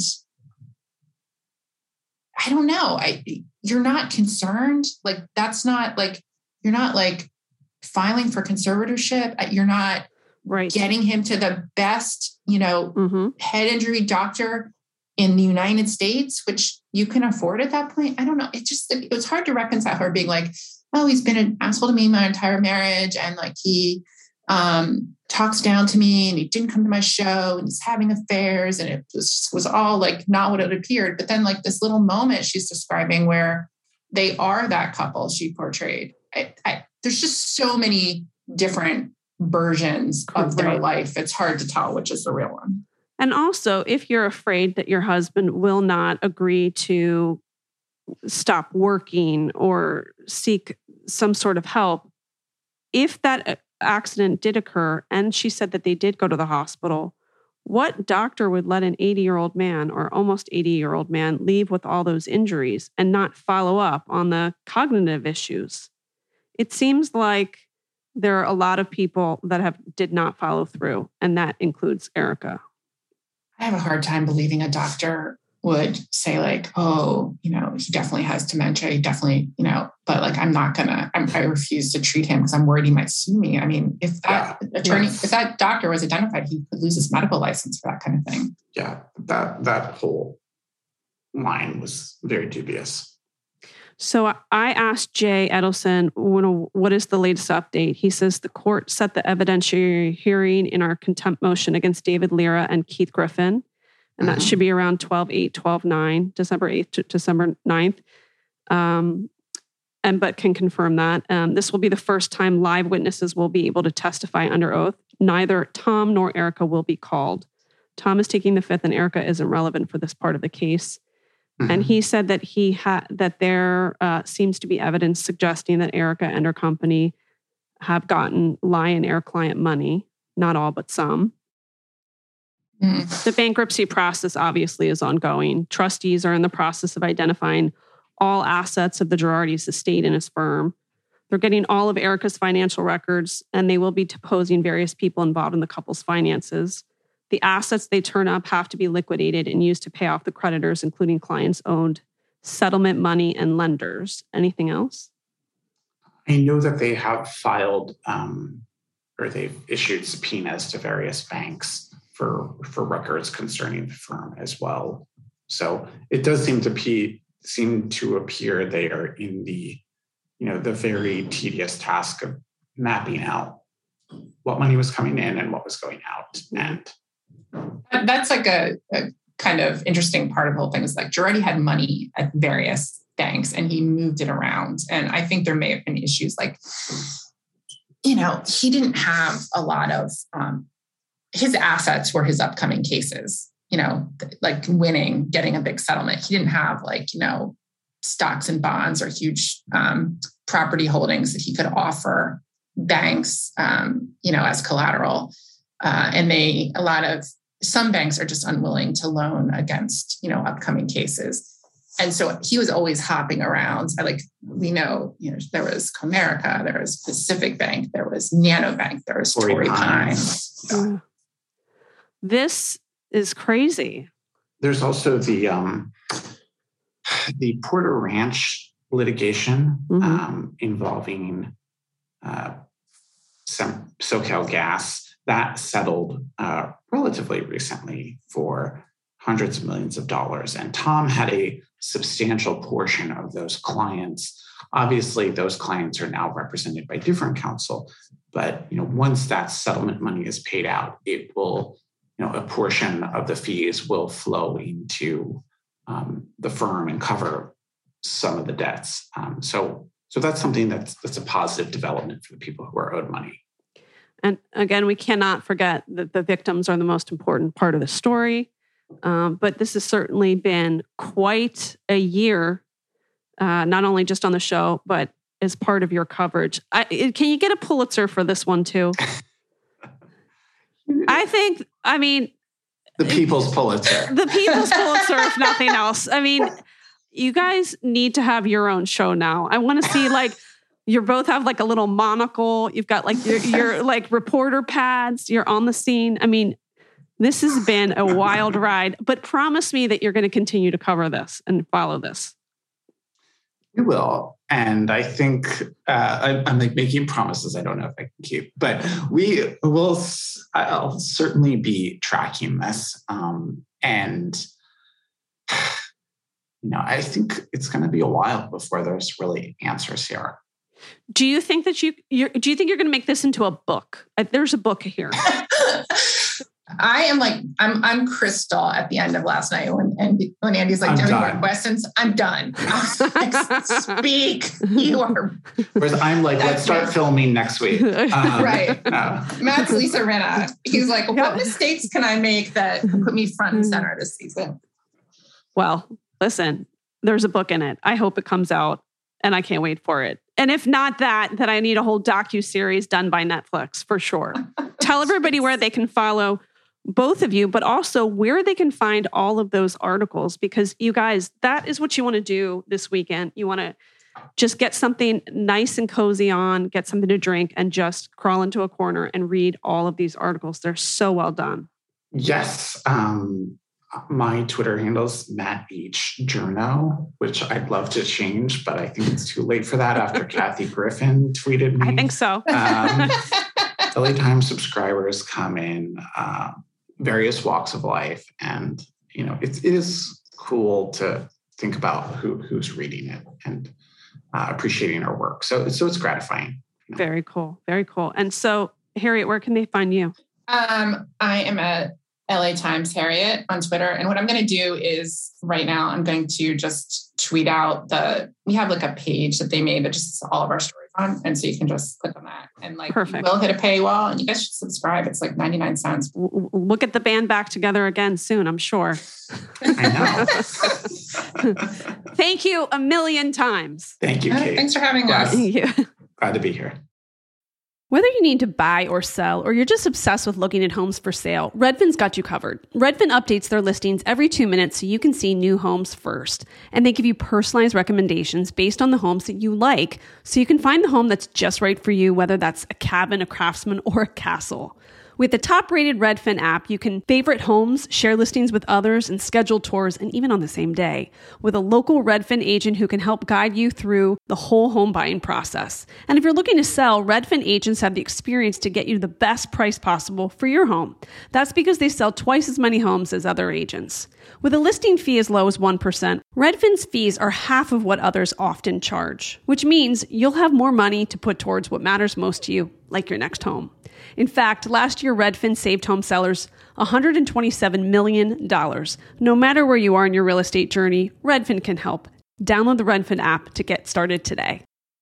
I don't know. I you're not concerned. Like that's not like you're not like filing for conservatorship. You're not right. getting him to the best, you know, mm-hmm. head injury doctor in the United States, which you can afford at that point. I don't know. It just, it was hard to reconcile her being like, oh, he's been an asshole to me my entire marriage. And like, he um, talks down to me and he didn't come to my show and he's having affairs. And it was, was all like not what it appeared. But then like this little moment she's describing where they are that couple she portrayed. I, I, there's just so many different versions of their life. It's hard to tell which is the real one. And also, if you're afraid that your husband will not agree to stop working or seek some sort of help, if that accident did occur, and she said that they did go to the hospital, what doctor would let an eighty-year-old man or almost eighty-year-old man leave with all those injuries and not follow up on the cognitive issues? It seems like there are a lot of people that have did not follow through, and that includes Erica. I have a hard time believing a doctor would say like, oh, you know, he definitely has dementia. He definitely, you know, but like, I'm not gonna, I'm, I refuse to treat him because I'm worried he might sue me. I mean, if that yeah. attorney, yes. if that doctor was identified, he could lose his medical license for that kind of thing. Yeah, that, that whole line was very dubious. So I asked Jay Edelson, what is the latest update? He says the court set the evidentiary hearing in our contempt motion against David Lira and Keith Griffin. And that mm-hmm. should be around twelve eight, twelve nine, December eighth to December ninth. Um, and but can confirm that. Um, this will be the first time live witnesses will be able to testify under oath. Neither Tom nor Erica will be called. Tom is taking the fifth and Erica isn't relevant for this part of the case. Mm-hmm. And he said that he had that there uh, seems to be evidence suggesting that Erica and her company have gotten Lion Air client money. Not all, but some. Mm-hmm. The bankruptcy process obviously is ongoing. Trustees are in the process of identifying all assets of the Girardi's estate in his firm. They're getting all of Erica's financial records, and they will be deposing various people involved in the couple's finances. The assets they turn up have to be liquidated and used to pay off the creditors, including clients owned settlement money and lenders. Anything else? I know that they have filed um, or they've issued subpoenas to various banks for, for records concerning the firm as well. So it does seem to be seem to appear they are in the, you know, the very tedious task of mapping out what money was coming in and what was going out. And that's like a, a kind of interesting part of the whole thing is like Girardi had money at various banks and he moved it around. And I think there may have been issues like, you know, he didn't have a lot of, um, his assets were his upcoming cases, you know, like winning, getting a big settlement. He didn't have like, you know, stocks and bonds or huge um, property holdings that he could offer banks, um, you know, as collateral. Uh, and they, a lot of, some banks are just unwilling to loan against, you know, upcoming cases. And so he was always hopping around. I like, we know, you know, there was Comerica, there was Pacific Bank, there was Nano Bank, there was Torrey Pines. Yeah. This is crazy. There's also the um, the Porter Ranch litigation mm-hmm. um, involving uh, some SoCal Gas that settled uh, relatively recently for hundreds of millions of dollars. And Tom had a substantial portion of those clients. Obviously, those clients are now represented by different counsel. But you know, once that settlement money is paid out, it will, you know, a portion of the fees will flow into um, the firm and cover some of the debts. Um, so, so that's something that's that's a positive development for the people who are owed money. And again, we cannot forget that the victims are the most important part of the story. Um, but this has certainly been quite a year, uh, not only just on the show, but as part of your coverage. I, can you get a Pulitzer for this one too? I think, I mean... The People's Pulitzer. The People's Pulitzer, if nothing else. I mean, you guys need to have your own show now. I want to see like, you both have like a little monocle. You've got like your, your like reporter pads. You're on the scene. I mean, this has been a wild ride, but promise me that you're going to continue to cover this and follow this. We will. And I think uh, I, I'm like making promises I don't know if I can keep, but we will, I'll certainly be tracking this. Um, and, you know, I think it's going to be a while before there's really answers here. Do you think that you, you're, do you think you're going to make this into a book? Uh, there's a book here. I am like, I'm I'm Crystal at the end of last night when Andy, when Andy's like, "Do you have questions?" I'm done. Like, speak. You are. Whereas I'm like, let's start filming next week. Um, right. No. Matt's Lisa Rinna. He's like, what mistakes can I make that put me front and center this season? Well, listen, there's a book in it. I hope it comes out and I can't wait for it. And if not that, then I need a whole docuseries done by Netflix for sure. Tell everybody where they can follow both of you, but also where they can find all of those articles, because you guys, that is what you want to do this weekend. You want to just get something nice and cozy on, get something to drink, and just crawl into a corner and read all of these articles. They're so well done. Yes. Um, my Twitter handle's Matt H. Journo, which I'd love to change, but I think it's too late for that after Kathy Griffin tweeted me. I think so. um, L A Times subscribers come in uh, various walks of life, and you know it, it is cool to think about who who's reading it and uh, appreciating our work. So so it's gratifying. You know? Very cool, very cool. And so, Harriet, where can they find you? Um, I am at L A Times Harriet on Twitter, and what I'm going to do is right now I'm going to just tweet out the. We have like a page that they made that just all of our stories on, and so you can just click on that and like Perfect. We'll hit a paywall, and you guys should subscribe. It's like ninety-nine cents. We'll get the band back together again soon, I'm sure. I know. Thank you a million times. Thank you, Kate. Thanks for having glad, us. Thank you. Glad to be here. Whether you need to buy or sell, or you're just obsessed with looking at homes for sale, Redfin's got you covered. Redfin updates their listings every two minutes so you can see new homes first. And they give you personalized recommendations based on the homes that you like, so you can find the home that's just right for you, whether that's a cabin, a craftsman, or a castle. With the top-rated Redfin app, you can favorite homes, share listings with others, and schedule tours, and even on the same day, with a local Redfin agent who can help guide you through the whole home buying process. And if you're looking to sell, Redfin agents have the experience to get you the best price possible for your home. That's because they sell twice as many homes as other agents. With a listing fee as low as one percent, Redfin's fees are half of what others often charge, which means you'll have more money to put towards what matters most to you, like your next home. In fact, last year, Redfin saved home sellers one hundred twenty-seven million dollars. No matter where you are in your real estate journey, Redfin can help. Download the Redfin app to get started today.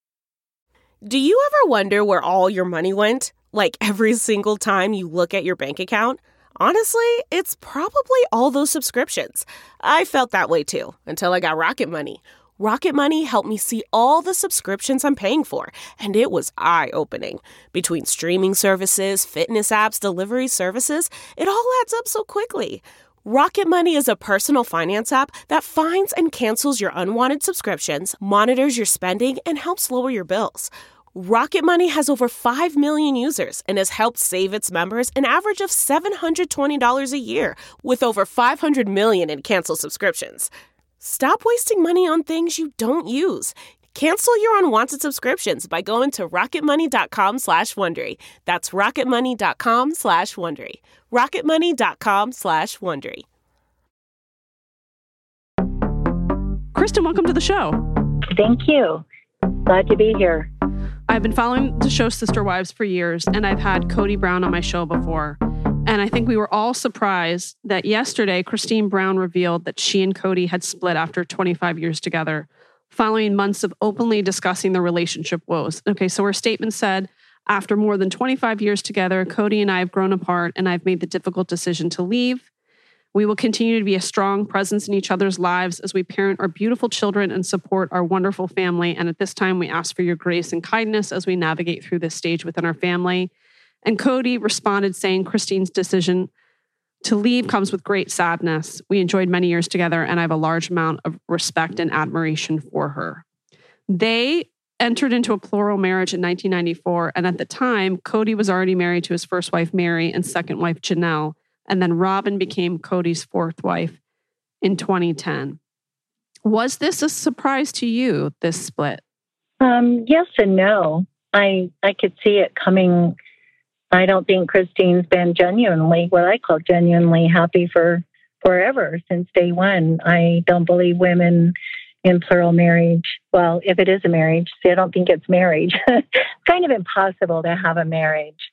Do you ever wonder where all your money went? Like every single time you look at your bank account? Honestly, it's probably all those subscriptions. I felt that way too, until I got Rocket Money. Rocket Money helped me see all the subscriptions I'm paying for, and it was eye-opening. Between streaming services, fitness apps, delivery services, it all adds up so quickly. Rocket Money is a personal finance app that finds and cancels your unwanted subscriptions, monitors your spending, and helps lower your bills. Rocket Money has over five million users and has helped save its members an average of seven hundred twenty dollars a year, with over five hundred million in canceled subscriptions. Stop wasting money on things you don't use. Cancel your unwanted subscriptions by going to rocketmoney.com slash Wondery. That's rocketmoney.com slash Wondery. rocketmoney.com slash Wondery. Kristen, welcome to the show. Thank you. Glad to be here. I've been following the show Sister Wives for years, and I've had Kody Brown on my show before. And I think we were all surprised that yesterday, Christine Brown revealed that she and Kody had split after twenty-five years together, following months of openly discussing the relationship woes. Okay, so her statement said, after more than twenty-five years together, Kody and I have grown apart, and I've made the difficult decision to leave. We will continue to be a strong presence in each other's lives as we parent our beautiful children and support our wonderful family. And at this time, we ask for your grace and kindness as we navigate through this stage within our family. And Kody responded saying, Christine's decision to leave comes with great sadness. We enjoyed many years together, and I have a large amount of respect and admiration for her. They entered into a plural marriage in nineteen ninety-four. And at the time, Kody was already married to his first wife, Mary, and second wife, Janelle. And then Robin became Kody's fourth wife in twenty ten. Was this a surprise to you, this split? Um, yes and no. I I could see it coming. I don't think Christine's been genuinely, what I call genuinely happy for forever since day one. I don't believe women in plural marriage. Well, if it is a marriage, see, I don't think it's marriage. It's kind of impossible to have a marriage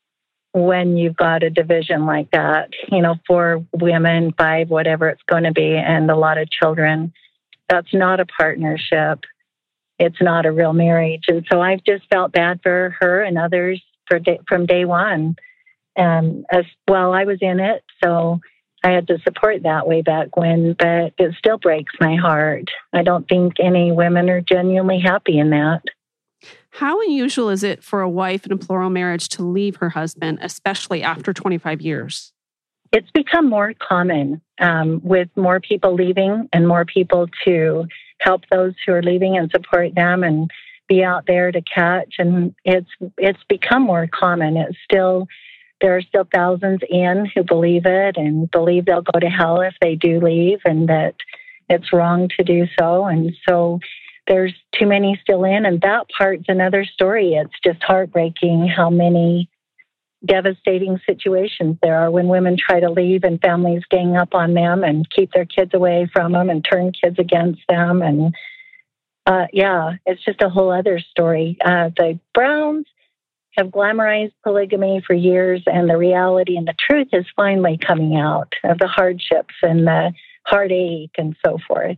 when you've got a division like that, you know, four women, five, whatever it's going to be, and a lot of children. That's not a partnership. It's not a real marriage. And so I've just felt bad for her and others for day, from day one. Um, as well, I was in it, so I had to support that way back when, but it still breaks my heart. I don't think any women are genuinely happy in that. How unusual is it for a wife in a plural marriage to leave her husband, especially after twenty-five years? It's become more common um, with more people leaving and more people to help those who are leaving and support them and be out there to catch. And it's it's become more common. It's still, there are still thousands in who believe it and believe they'll go to hell if they do leave and that it's wrong to do so. And so there's too many still in, and that part's another story. It's just heartbreaking how many devastating situations there are when women try to leave and families gang up on them and keep their kids away from them and turn kids against them. And uh, yeah, it's just a whole other story. Uh, the Browns have glamorized polygamy for years, and the reality and the truth is finally coming out of the hardships and the heartache and so forth.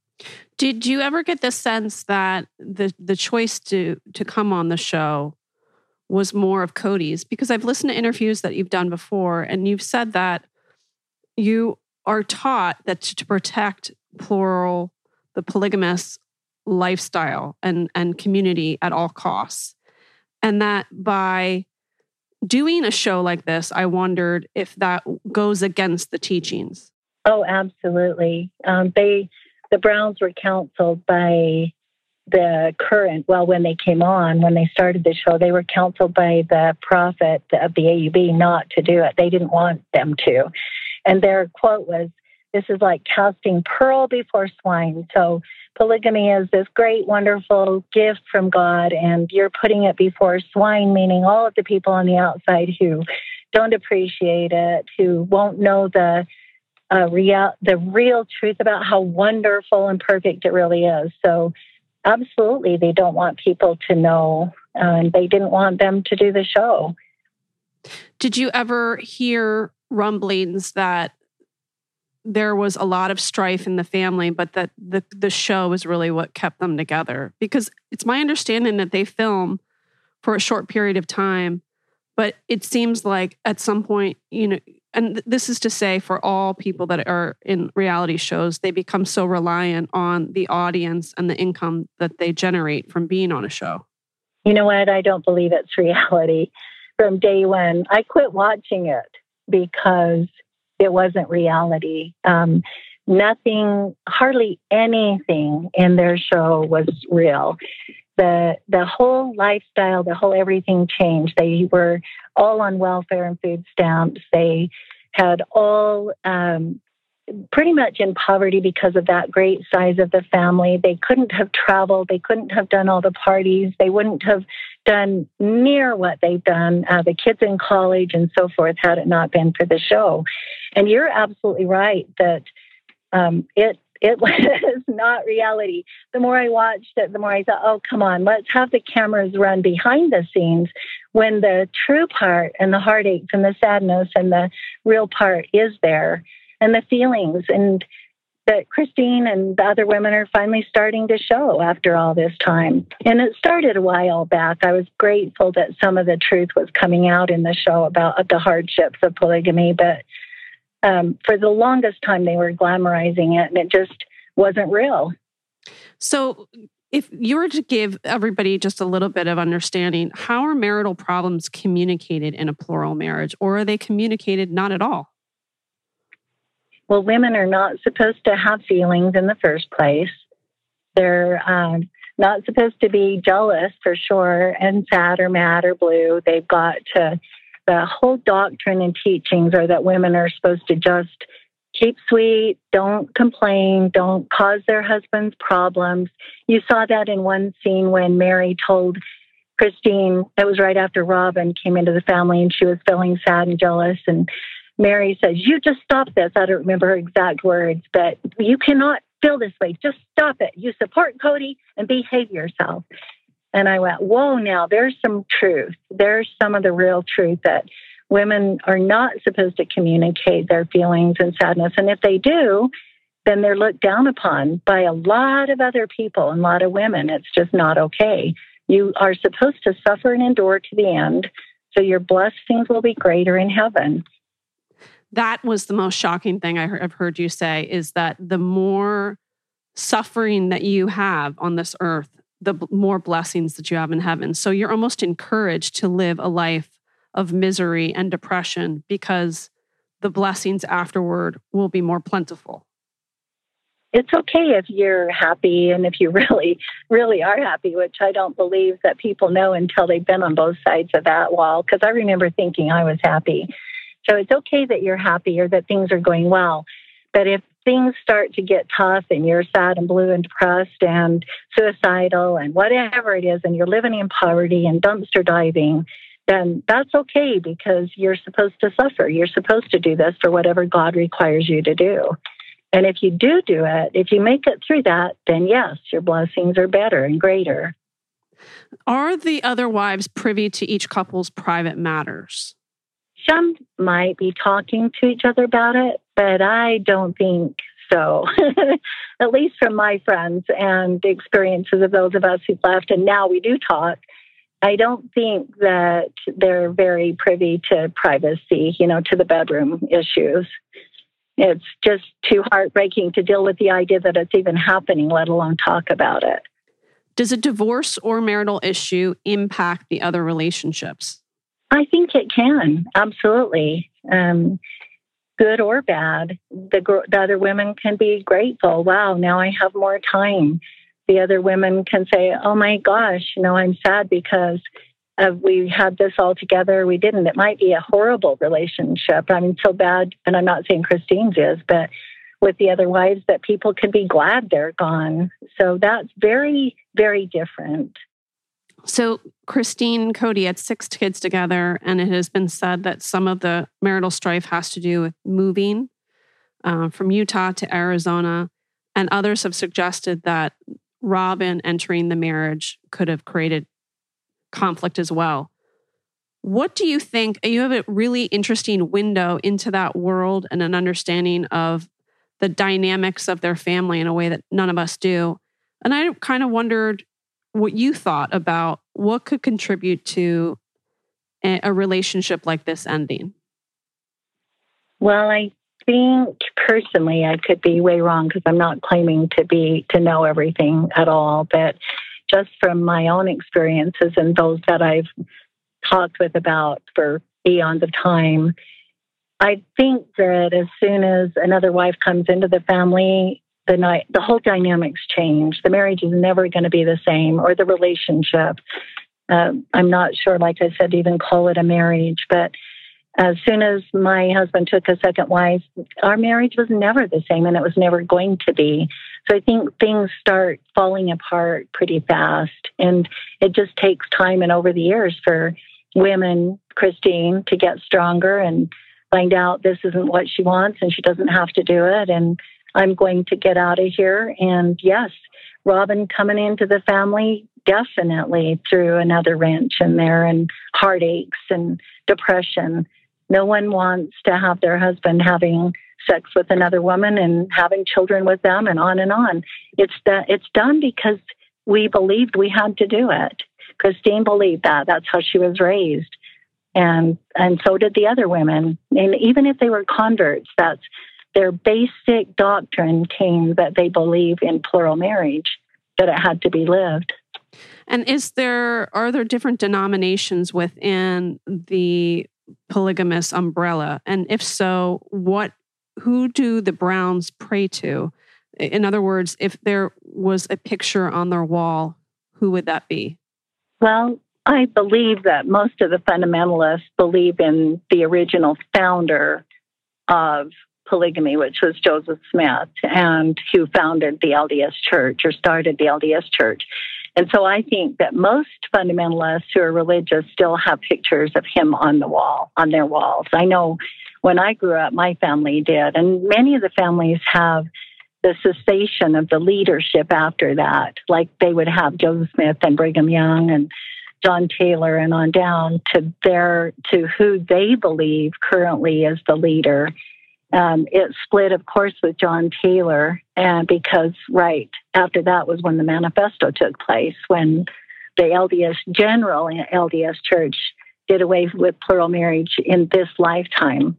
Did you ever get the sense that the the choice to to come on the show was more of Kody's? Because I've listened to interviews that you've done before, and you've said that you are taught that to, to protect plural, the polygamous lifestyle and, and community at all costs. And that by doing a show like this, I wondered if that goes against the teachings. Oh, absolutely. Um, they... The Browns were counseled by the current, well, when they came on, when they started the show, they were counseled by the prophet of the A U B not to do it. They didn't want them to. And their quote was, this is like casting pearl before swine. So polygamy is this great, wonderful gift from God, and you're putting it before swine, meaning all of the people on the outside who don't appreciate it, who won't know the Uh, real, the real truth about how wonderful and perfect it really is. So absolutely, they don't want people to know, and uh, they didn't want them to do the show. Did you ever hear rumblings that there was a lot of strife in the family, but that the, the show is really what kept them together? Because it's my understanding that they film for a short period of time, but it seems like at some point, you know, and this is to say for all people that are in reality shows, they become so reliant on the audience and the income that they generate from being on a show. You know what? I don't believe it's reality. From day one, I quit watching it because it wasn't reality. Um, nothing, hardly anything in their show was real. The the whole lifestyle, the whole everything changed. They were all on welfare and food stamps. They had all um, pretty much in poverty because of that great size of the family. They couldn't have traveled. They couldn't have done all the parties. They wouldn't have done near what they've done, uh, the kids in college and so forth, had it not been for the show. And you're absolutely right that um, it it was not reality. The more I watched it, the more I thought, oh, come on, let's have the cameras run behind the scenes when the true part and the heartaches and the sadness and the real part is there. And the feelings, and that Christine and the other women are finally starting to show after all this time. And it started a while back. I was grateful that some of the truth was coming out in the show about the hardships of polygamy, but um, for the longest time they were glamorizing it, and it just wasn't real. So if you were to give everybody just a little bit of understanding, how are marital problems communicated in a plural marriage, or are they communicated not at all? Well, women are not supposed to have feelings in the first place. They're um, not supposed to be jealous for sure and sad or mad or blue. They've got to, the whole doctrine and teachings are that women are supposed to just keep sweet, don't complain, don't cause their husbands problems. You saw that in one scene when Mary told Christine, it was right after Robin came into the family and she was feeling sad and jealous, and Mary says, you just stop this. I don't remember her exact words, but you cannot feel this way. Just stop it. You support Cody and behave yourself. And I went, whoa, now there's some truth. There's some of the real truth that women are not supposed to communicate their feelings and sadness. And if they do, then they're looked down upon by a lot of other people and a lot of women. It's just not okay. You are supposed to suffer and endure to the end, so your blessings will be greater in heaven. That was the most shocking thing I've heard you say, is that the more suffering that you have on this earth, the more blessings that you have in heaven. So you're almost encouraged to live a life of misery and depression because the blessings afterward will be more plentiful. It's okay if you're happy and if you really, really are happy, which I don't believe that people know until they've been on both sides of that wall, because I remember thinking I was happy. So it's okay that you're happy or that things are going well. But if things start to get tough and you're sad and blue and depressed and suicidal and whatever it is, and you're living in poverty and dumpster diving, then that's okay, because you're supposed to suffer. You're supposed to do this for whatever God requires you to do. And if you do do it, if you make it through that, then yes, your blessings are better and greater. Are the other wives privy to each couple's private matters? Some might be talking to each other about it, but I don't think so. At least from my friends and the experiences of those of us who've left, and now we do talk, I don't think that they're very privy to privacy, you know, to the bedroom issues. It's just too heartbreaking to deal with the idea that it's even happening, let alone talk about it. Does a divorce or marital issue impact the other relationships? I think it can, absolutely. Um, good or bad. The, the other women can be grateful. Wow, now I have more time. The other women can say, oh my gosh, you know, I'm sad because uh, we had this all together. We didn't. It might be a horrible relationship. I mean, so bad, and I'm not saying Christine's is, but with the other wives, that people can be glad they're gone. So that's very, very different. So Christine and Cody had six kids together, and it has been said that some of the marital strife has to do with moving uh, from Utah to Arizona, and others have suggested that Robin entering the marriage could have created conflict as well. What do you think? You have a really interesting window into that world and an understanding of the dynamics of their family in a way that none of us do. And I kind of wondered what you thought about what could contribute to a, a relationship like this ending. Well, I think personally, I could be way wrong because I'm not claiming to be to know everything at all. But just from my own experiences and those that I've talked with about for eons of time, I think that as soon as another wife comes into the family, the night, the whole dynamics change. The marriage is never going to be the same, or the relationship. Uh, I'm not sure, like I said, to even call it a marriage, but as soon as my husband took a second wife, our marriage was never the same, and it was never going to be. So I think things start falling apart pretty fast, and it just takes time and over the years for women, Christine, to get stronger and find out this isn't what she wants and she doesn't have to do it, and I'm going to get out of here. And yes, Robin coming into the family definitely threw another wrench in there, and heartaches and depression. No one wants to have their husband having sex with another woman and having children with them, and on and on. It's that it's done because we believed we had to do it. Christine believed that. That's how she was raised. And and so did the other women. And even if they were converts, that's their basic doctrine came that they believe in plural marriage, that it had to be lived. And is there are there different denominations within the polygamous umbrella? And if so, what who do the Browns pray to? In other words, if there was a picture on their wall, who would that be? Well, I believe that most of the fundamentalists believe in the original founder of polygamy, which was Joseph Smith, and who founded the L D S Church, or started the L D S Church. And so I think that most fundamentalists who are religious still have pictures of him on the wall, on their walls. I know when I grew up, my family did, and many of the families have the cessation of the leadership after that. Like they would have Joseph Smith and Brigham Young and John Taylor and on down to their to who they believe currently is the leader. Um, it split, of course, with John Taylor, and because right after that was when the manifesto took place, when the L D S General L D S Church did away with plural marriage in this lifetime,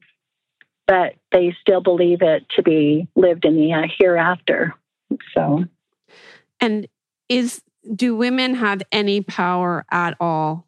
but they still believe it to be lived in the uh, hereafter. So, and is do women have any power at all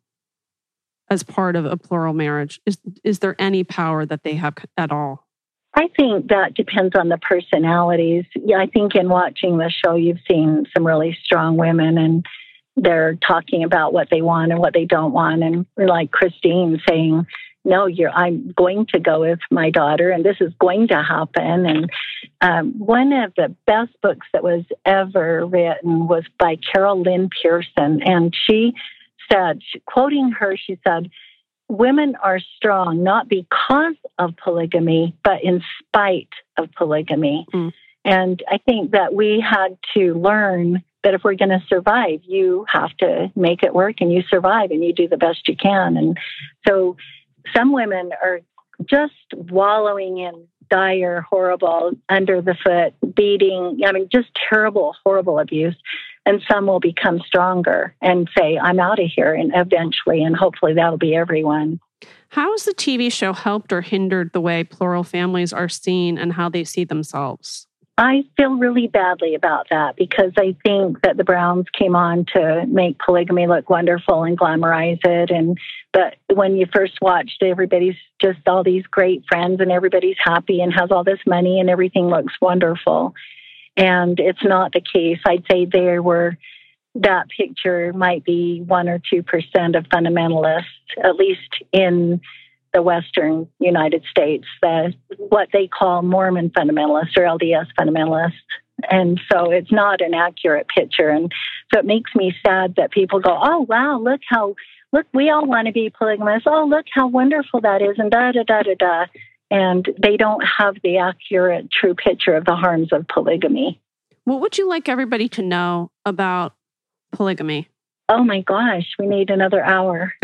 as part of a plural marriage? Is is there any power that they have at all? I think that depends on the personalities. Yeah, I think in watching the show, you've seen some really strong women, and they're talking about what they want and what they don't want. And like Christine saying, no, you're, I'm going to go with my daughter, and this is going to happen. And um, one of the best books that was ever written was by Carol Lynn Pearson. And she said, quoting her, she said, women are strong not because of polygamy, but in spite of polygamy. Mm. And I think that we had to learn that if we're going to survive, you have to make it work, and you survive and you do the best you can. And so some women are just wallowing in dire, horrible, under the foot, beating, I mean, just terrible, horrible abuse. And some will become stronger and say, I'm out of here, and eventually, and hopefully that'll be everyone. How has the T V show helped or hindered the way plural families are seen and how they see themselves? I feel really badly about that, because I think that the Browns came on to make polygamy look wonderful and glamorize it. And but when you first watched, everybody's just all these great friends, and everybody's happy and has all this money, and everything looks wonderful. And it's not the case. I'd say there were, that picture might be one or two percent of fundamentalists, at least in the Western United States, the, what they call Mormon fundamentalists or L D S fundamentalists. And so it's not an accurate picture. And so it makes me sad that people go, oh, wow, look how, look, we all want to be polygamous. Oh, look how wonderful that is, and da, da, da, da, da. And they don't have the accurate, true picture of the harms of polygamy. What would you like everybody to know about polygamy? Oh my gosh, we need another hour.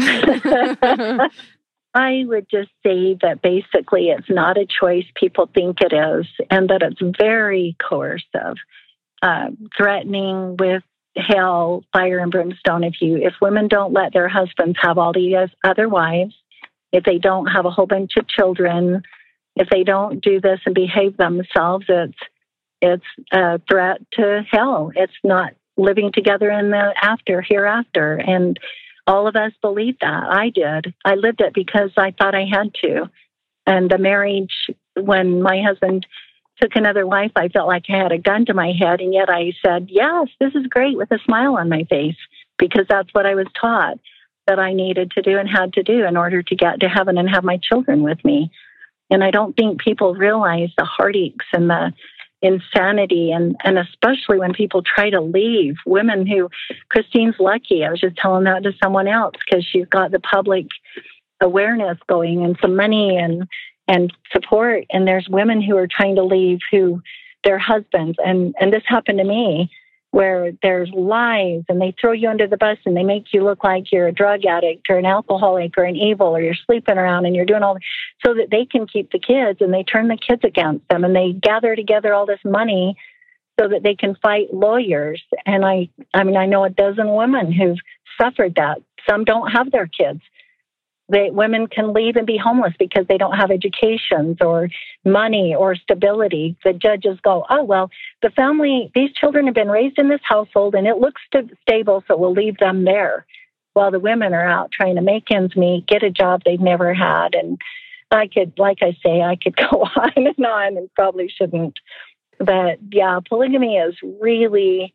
I would just say that basically it's not a choice people think it is, and that it's very coercive, uh, threatening with hell, fire, and brimstone. If you, if women don't let their husbands have all these other wives, if they don't have a whole bunch of children, if they don't do this and behave themselves, it's it's a threat to hell. It's not living together in the after, hereafter. And all of us believe that. I did. I lived it because I thought I had to. And the marriage, when my husband took another wife, I felt like I had a gun to my head. And yet I said, yes, this is great, with a smile on my face, because that's what I was taught that I needed to do and had to do in order to get to heaven and have my children with me. And I don't think people realize the heartaches and the insanity, and, and especially when people try to leave. Women who, Christine's lucky. I was just telling that to someone else, because she's got the public awareness going and some money and and support. And there's women who are trying to leave, who their husbands, and, and this happened to me, where there's lies and they throw you under the bus and they make you look like you're a drug addict or an alcoholic or an evil, or you're sleeping around and you're doing all so that they can keep the kids, and they turn the kids against them, and they gather together all this money so that they can fight lawyers. And I, I mean, I know a dozen women who've suffered that. Some don't have their kids. They, women can leave and be homeless because they don't have educations or money or stability. The judges go, oh, well, the family, these children have been raised in this household and it looks st- stable, so we'll leave them there. While the women are out trying to make ends meet, get a job they've never had. And I could, like I say, I could go on and on and probably shouldn't. But yeah, polygamy is really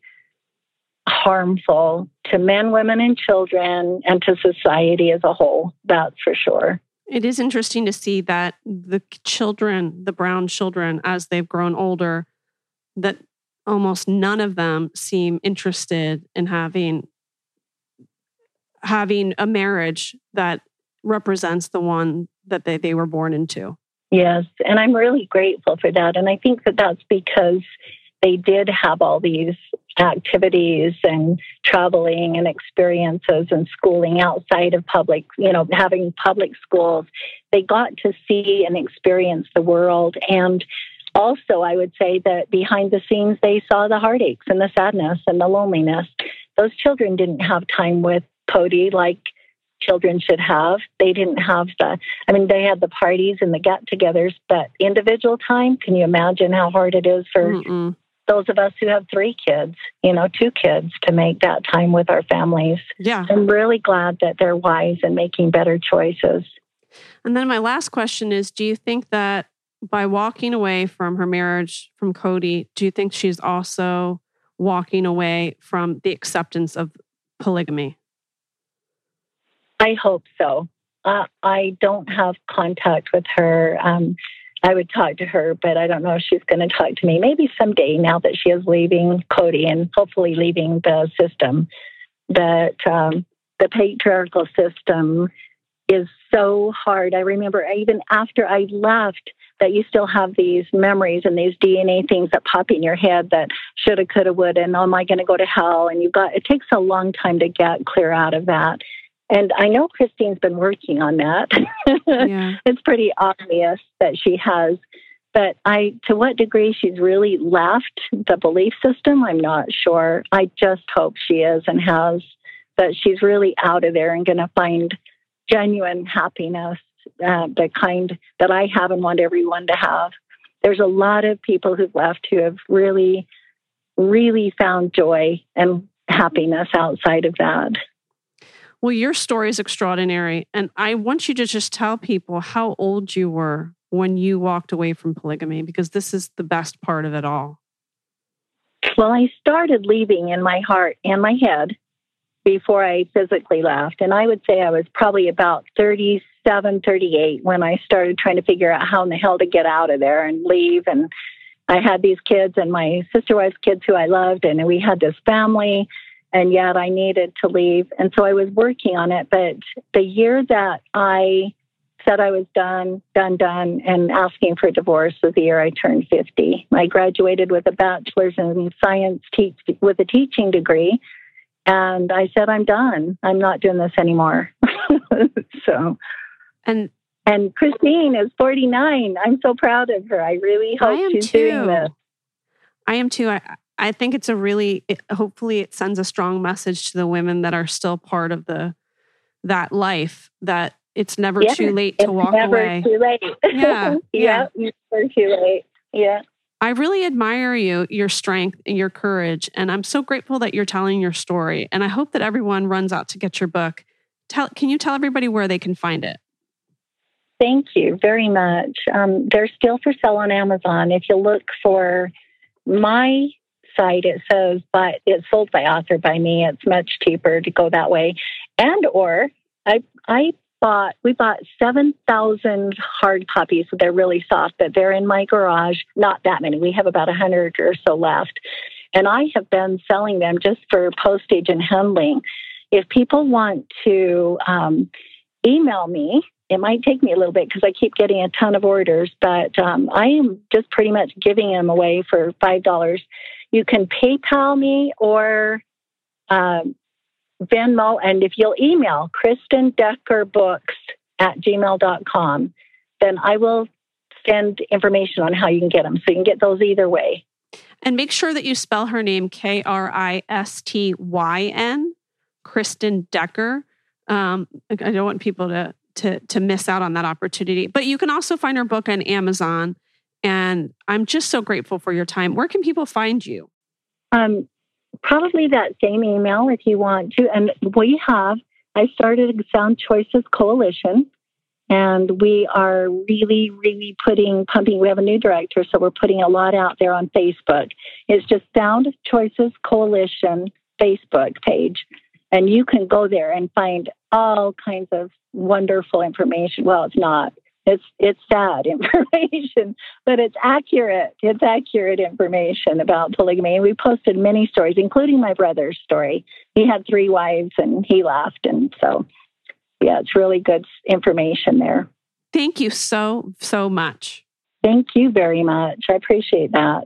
harmful to men, women, and children, and to society as a whole. That's for sure. It is interesting to see that the children, the brown children, as they've grown older, that almost none of them seem interested in having having a marriage that represents the one that they, they were born into. Yes, and I'm really grateful for that. And I think that that's because they did have all these activities and traveling and experiences and schooling outside of public, you know, having public schools. They got to see and experience the world. And also, I would say that behind the scenes, they saw the heartaches and the sadness and the loneliness. Those children didn't have time with Cody like children should have. They didn't have the, I mean, they had the parties and the get-togethers, but individual time, can you imagine how hard it is for Mm-mm. those of us who have three kids, you know, two kids, to make that time with our families? Yeah. I'm really glad that they're wise and making better choices. And then my last question is, do you think that by walking away from her marriage from Cody, do you think she's also walking away from the acceptance of polygamy? I hope so. Uh, I don't have contact with her. Um, I would talk to her, but I don't know if she's going to talk to me. Maybe someday, now that she is leaving Cody and hopefully leaving the system. But um, the patriarchal system is so hard. I remember even after I left, that you still have these memories and these D N A things that pop in your head that shoulda, coulda, woulda, and am I going to go to hell? And you've got, it takes a long time to get clear out of that. And I know Christine's been working on that. Yeah. It's pretty obvious that she has. But I, to what degree she's really left the belief system, I'm not sure. I just hope she is and has, that she's really out of there and going to find genuine happiness, uh, the kind that I have and want everyone to have. There's a lot of people who've left who have really, really found joy and happiness outside of that. Well, your story is extraordinary. And I want you to just tell people how old you were when you walked away from polygamy, because this is the best part of it all. Well, I started leaving in my heart and my head before I physically left. And I would say I was probably about thirty-seven, thirty-eight when I started trying to figure out how in the hell to get out of there and leave. And I had these kids and my sister wife's kids who I loved, and we had this family. And yet I needed to leave. And so I was working on it. But the year that I said I was done, done, done, and asking for divorce was the year I turned fifty. I graduated with a bachelor's in science teach with a teaching degree. And I said, I'm done. I'm not doing this anymore. so, and and Christine is forty-nine. I'm so proud of her. I really hope she's too. doing this. I am too. I, I think it's a really, it, hopefully it sends a strong message to the women that are still part of the that life, that it's never yeah, too late to walk never away. Too late. Yeah, yeah, yeah, never too late. Yeah. I really admire you, your strength and your courage. And I'm so grateful that you're telling your story. And I hope that everyone runs out to get your book. Tell, can you tell everybody where they can find it? Thank you very much. Um, they're still for sale on Amazon. If you look for my site, it says, but it's sold by author by me. It's much cheaper to go that way. And or I I bought, we bought seven thousand hard copies. So they're really soft, but they're in my garage. Not that many. We have about one hundred or so left. And I have been selling them just for postage and handling. If people want to um, email me, it might take me a little bit because I keep getting a ton of orders, but um, I am just pretty much giving them away for five dollars. You can PayPal me or um, Venmo, and if you'll email Kristen Decker Books at gmail dot com, then I will send information on how you can get them. So you can get those either way. And make sure that you spell her name K R I S T Y N, Kristen Decker. Um, I don't want people to to to miss out on that opportunity. But you can also find her book on Amazon. And I'm just so grateful for your time. Where can people find you? Um, probably that same email if you want to. And we have, I started a Sound Choices Coalition. And we are really, really putting, pumping. We have a new director, so we're putting a lot out there on Facebook. It's just Sound Choices Coalition Facebook page. And you can go there and find all kinds of wonderful information. Well, it's not. It's it's sad information, but it's accurate. It's accurate information about polygamy. And we posted many stories, including my brother's story. He had three wives and he left. And so, yeah, it's really good information there. Thank you so, so much. Thank you very much. I appreciate that.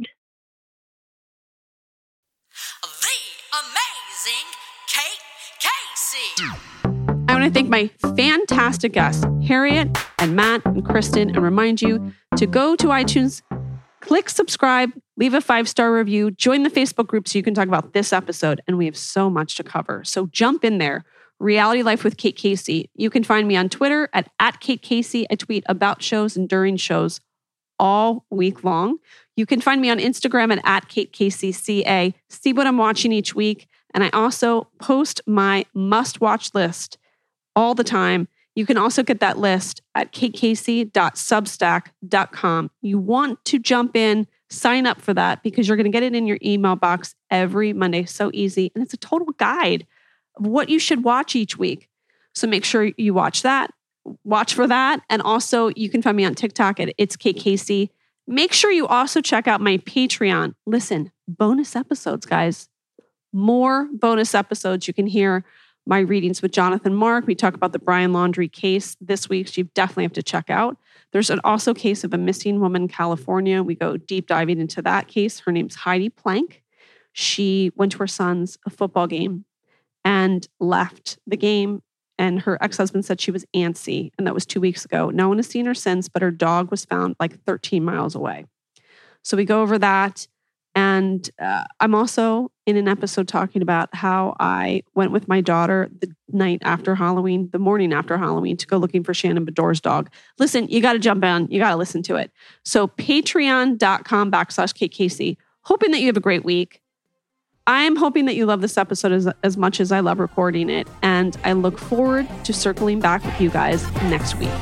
The amazing Kate Casey. I want to thank my fantastic guests, Harriet and Matt and Kristen, and remind you to go to iTunes, click subscribe, leave a five-star review, join the Facebook group so you can talk about this episode. And we have so much to cover. So jump in there. Reality Life with Kate Casey. You can find me on Twitter at, at Kate Casey. I tweet about shows and during shows all week long. You can find me on Instagram at, at Kate Casey C A. See what I'm watching each week. And I also post my must-watch list all the time. You can also get that list at kate casey dot substack dot com. You want to jump in, sign up for that because you're going to get it in your email box every Monday. So easy. And it's a total guide of what you should watch each week. So make sure you watch that, watch for that. And also you can find me on TikTok at It's Kate Casey. Make sure you also check out my Patreon. Listen, bonus episodes, guys. More bonus episodes. You can hear my readings with Jonathan Mark. We talk about the Brian Laundrie case this week, so you definitely have to check out. There's an also case of a missing woman in California. We go deep diving into that case. Her name's Heidi Plank. She went to her son's football game and left the game, and her ex-husband said she was antsy, and that was two weeks ago. No one has seen her since, but her dog was found like thirteen miles away. So we go over that. And uh, I'm also in an episode talking about how I went with my daughter the night after Halloween, the morning after Halloween, to go looking for Shannon Bedore's dog. Listen, you got to jump in. You got to listen to it. So patreon.com backslash Kate Casey. Hoping that you have a great week. I'm hoping that you love this episode as, as much as I love recording it. And I look forward to circling back with you guys next week.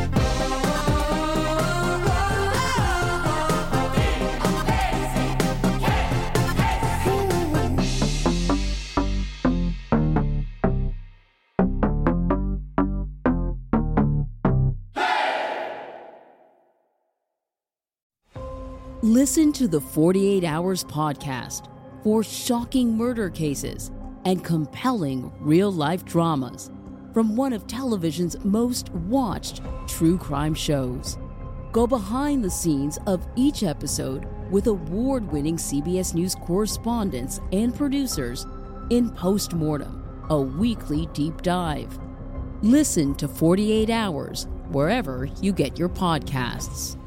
Listen to the forty-eight hours podcast for shocking murder cases and compelling real-life dramas from one of television's most watched true crime shows. Go behind the scenes of each episode with award-winning C B S News correspondents and producers in Postmortem, a weekly deep dive. Listen to forty-eight hours wherever you get your podcasts.